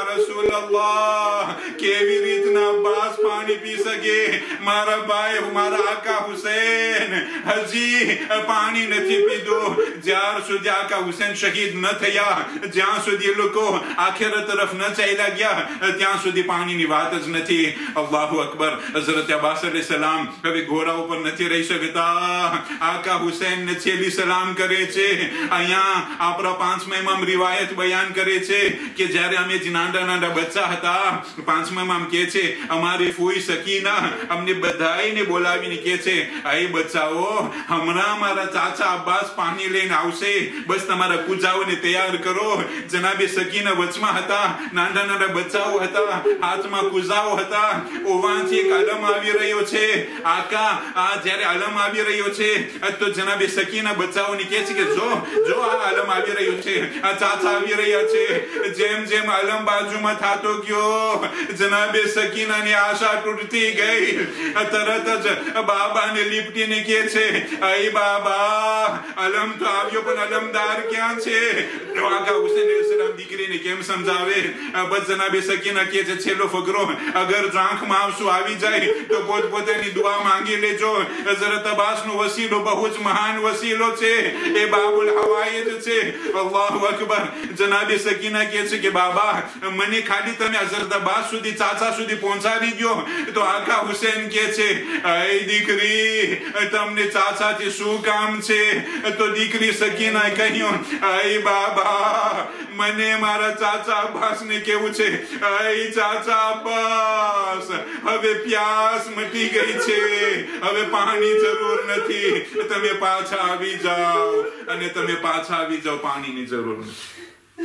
Speaker 1: રસૂલલ્લાહ કેવી રીતના અબ્બાસ પાણી પી શકે? મારા ભાઈ મારા આકા હુસૈન હજી પાણી નથી પીધું. જ્યાર સુધી આકા હુસૈન શહીદ ન થયા, જ્યાં સુધી લોકો આખિરત તરફ ન ચાલ્યા ગયા, ત્યાં સુધી પાણીની વાત જ નથી. અલ્લાહુ અકબર. હઝરત અબ્બાસ અલૈહિસ સલામ હવે ઘોડા ઉપર નથી રહી શકતા. આકા હુસૈન ને છેલ્લી સલામ કરે છે. અહીંયા આપણા પાંચમા ઇમામ રિવાયત બયાન કરે છે કે જ્યારે અમે નાના નાના બચ્ચા હતા, પાંચમા ઇમામ કહે છે અમારી ફૂઈ સકીના અમને બધાઈને બોલાવીને કહે છે, આઈ બચ્ચાઓ, હમણાં મારા ચાચા અબ્બાસ પાણી લઈને આવશે, બસ તમારા કુજાઓને તૈયાર કરો. જનાબે સકીના વચમાં હતા, નાના નાના બચ્ચાઓ હતા, હાથમાં કુજાઓ હતા. ઓવાથી એક અલમ આવી રહ્યો છે. આકા આ જ્યારે અલમ આવી રહ્યો છે તો જનાબે સકીના બચ્ચાઓને કહે છે કે જો આ અલમ આવી રહ્યો છે, આ ચાચા આવી રહ્યા છે. જેમ જેમ અલમ બાજુમાં થતો ગયો, જનાબે સકીનાની આશા તૂટતી ગઈ. તરત જ બાબાને લીપટીને કહે છે, અય બાબા, અલમ તો આવ્યો પણ અલમદાર ક્યાં છે? આકા હુસૈન અલૈહિસ્સલામ દીકરીને કેમ સમજાવે? બસ જનાબે સકીના કહે છે, છેલ્લો ફકરો, અગર આંખમાં આંસુ આવી જાય તો પોતપોતાની દુઆ માંગી લેજો. હઝરત અબ્બાસનો વસીલો બહુ જ મહાન વસીલો છે, એ બાબુલ હવાઈજ છે. અલ્લાહુ અકબર. જનાબે સકીના કહે છે કે બાબા, મને ખાલી તમે હઝરત અબ્બાસ સુધી, ચાચા સુધી પહોંચાડી દો. તો આકા હુસૈન કહે છે, અય દીકરી, તમને ચાચાથી શું કામ છે? તો દીકરી સકીનાએ કહ્યું, અય બાબા, મને મારા ચાચા અબ્બાસ ને કેવું છે, અય ચાચા અબ્બાસ, હવે પ્યાસ મટી ગઈ છે, હવે પાણી જરૂર નથી, તમે પાછા આવી જાઓ. અને તમે પાછા આવી જાઓ, પાણીની જરૂર નથી.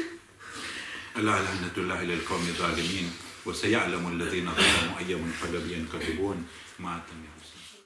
Speaker 1: અલા લઅનતુલ્લાહ અલલ કૌમિઝ ઝાલિમીન. وسيعلم الذين ظلموا أي منقلب ينقلبون. ما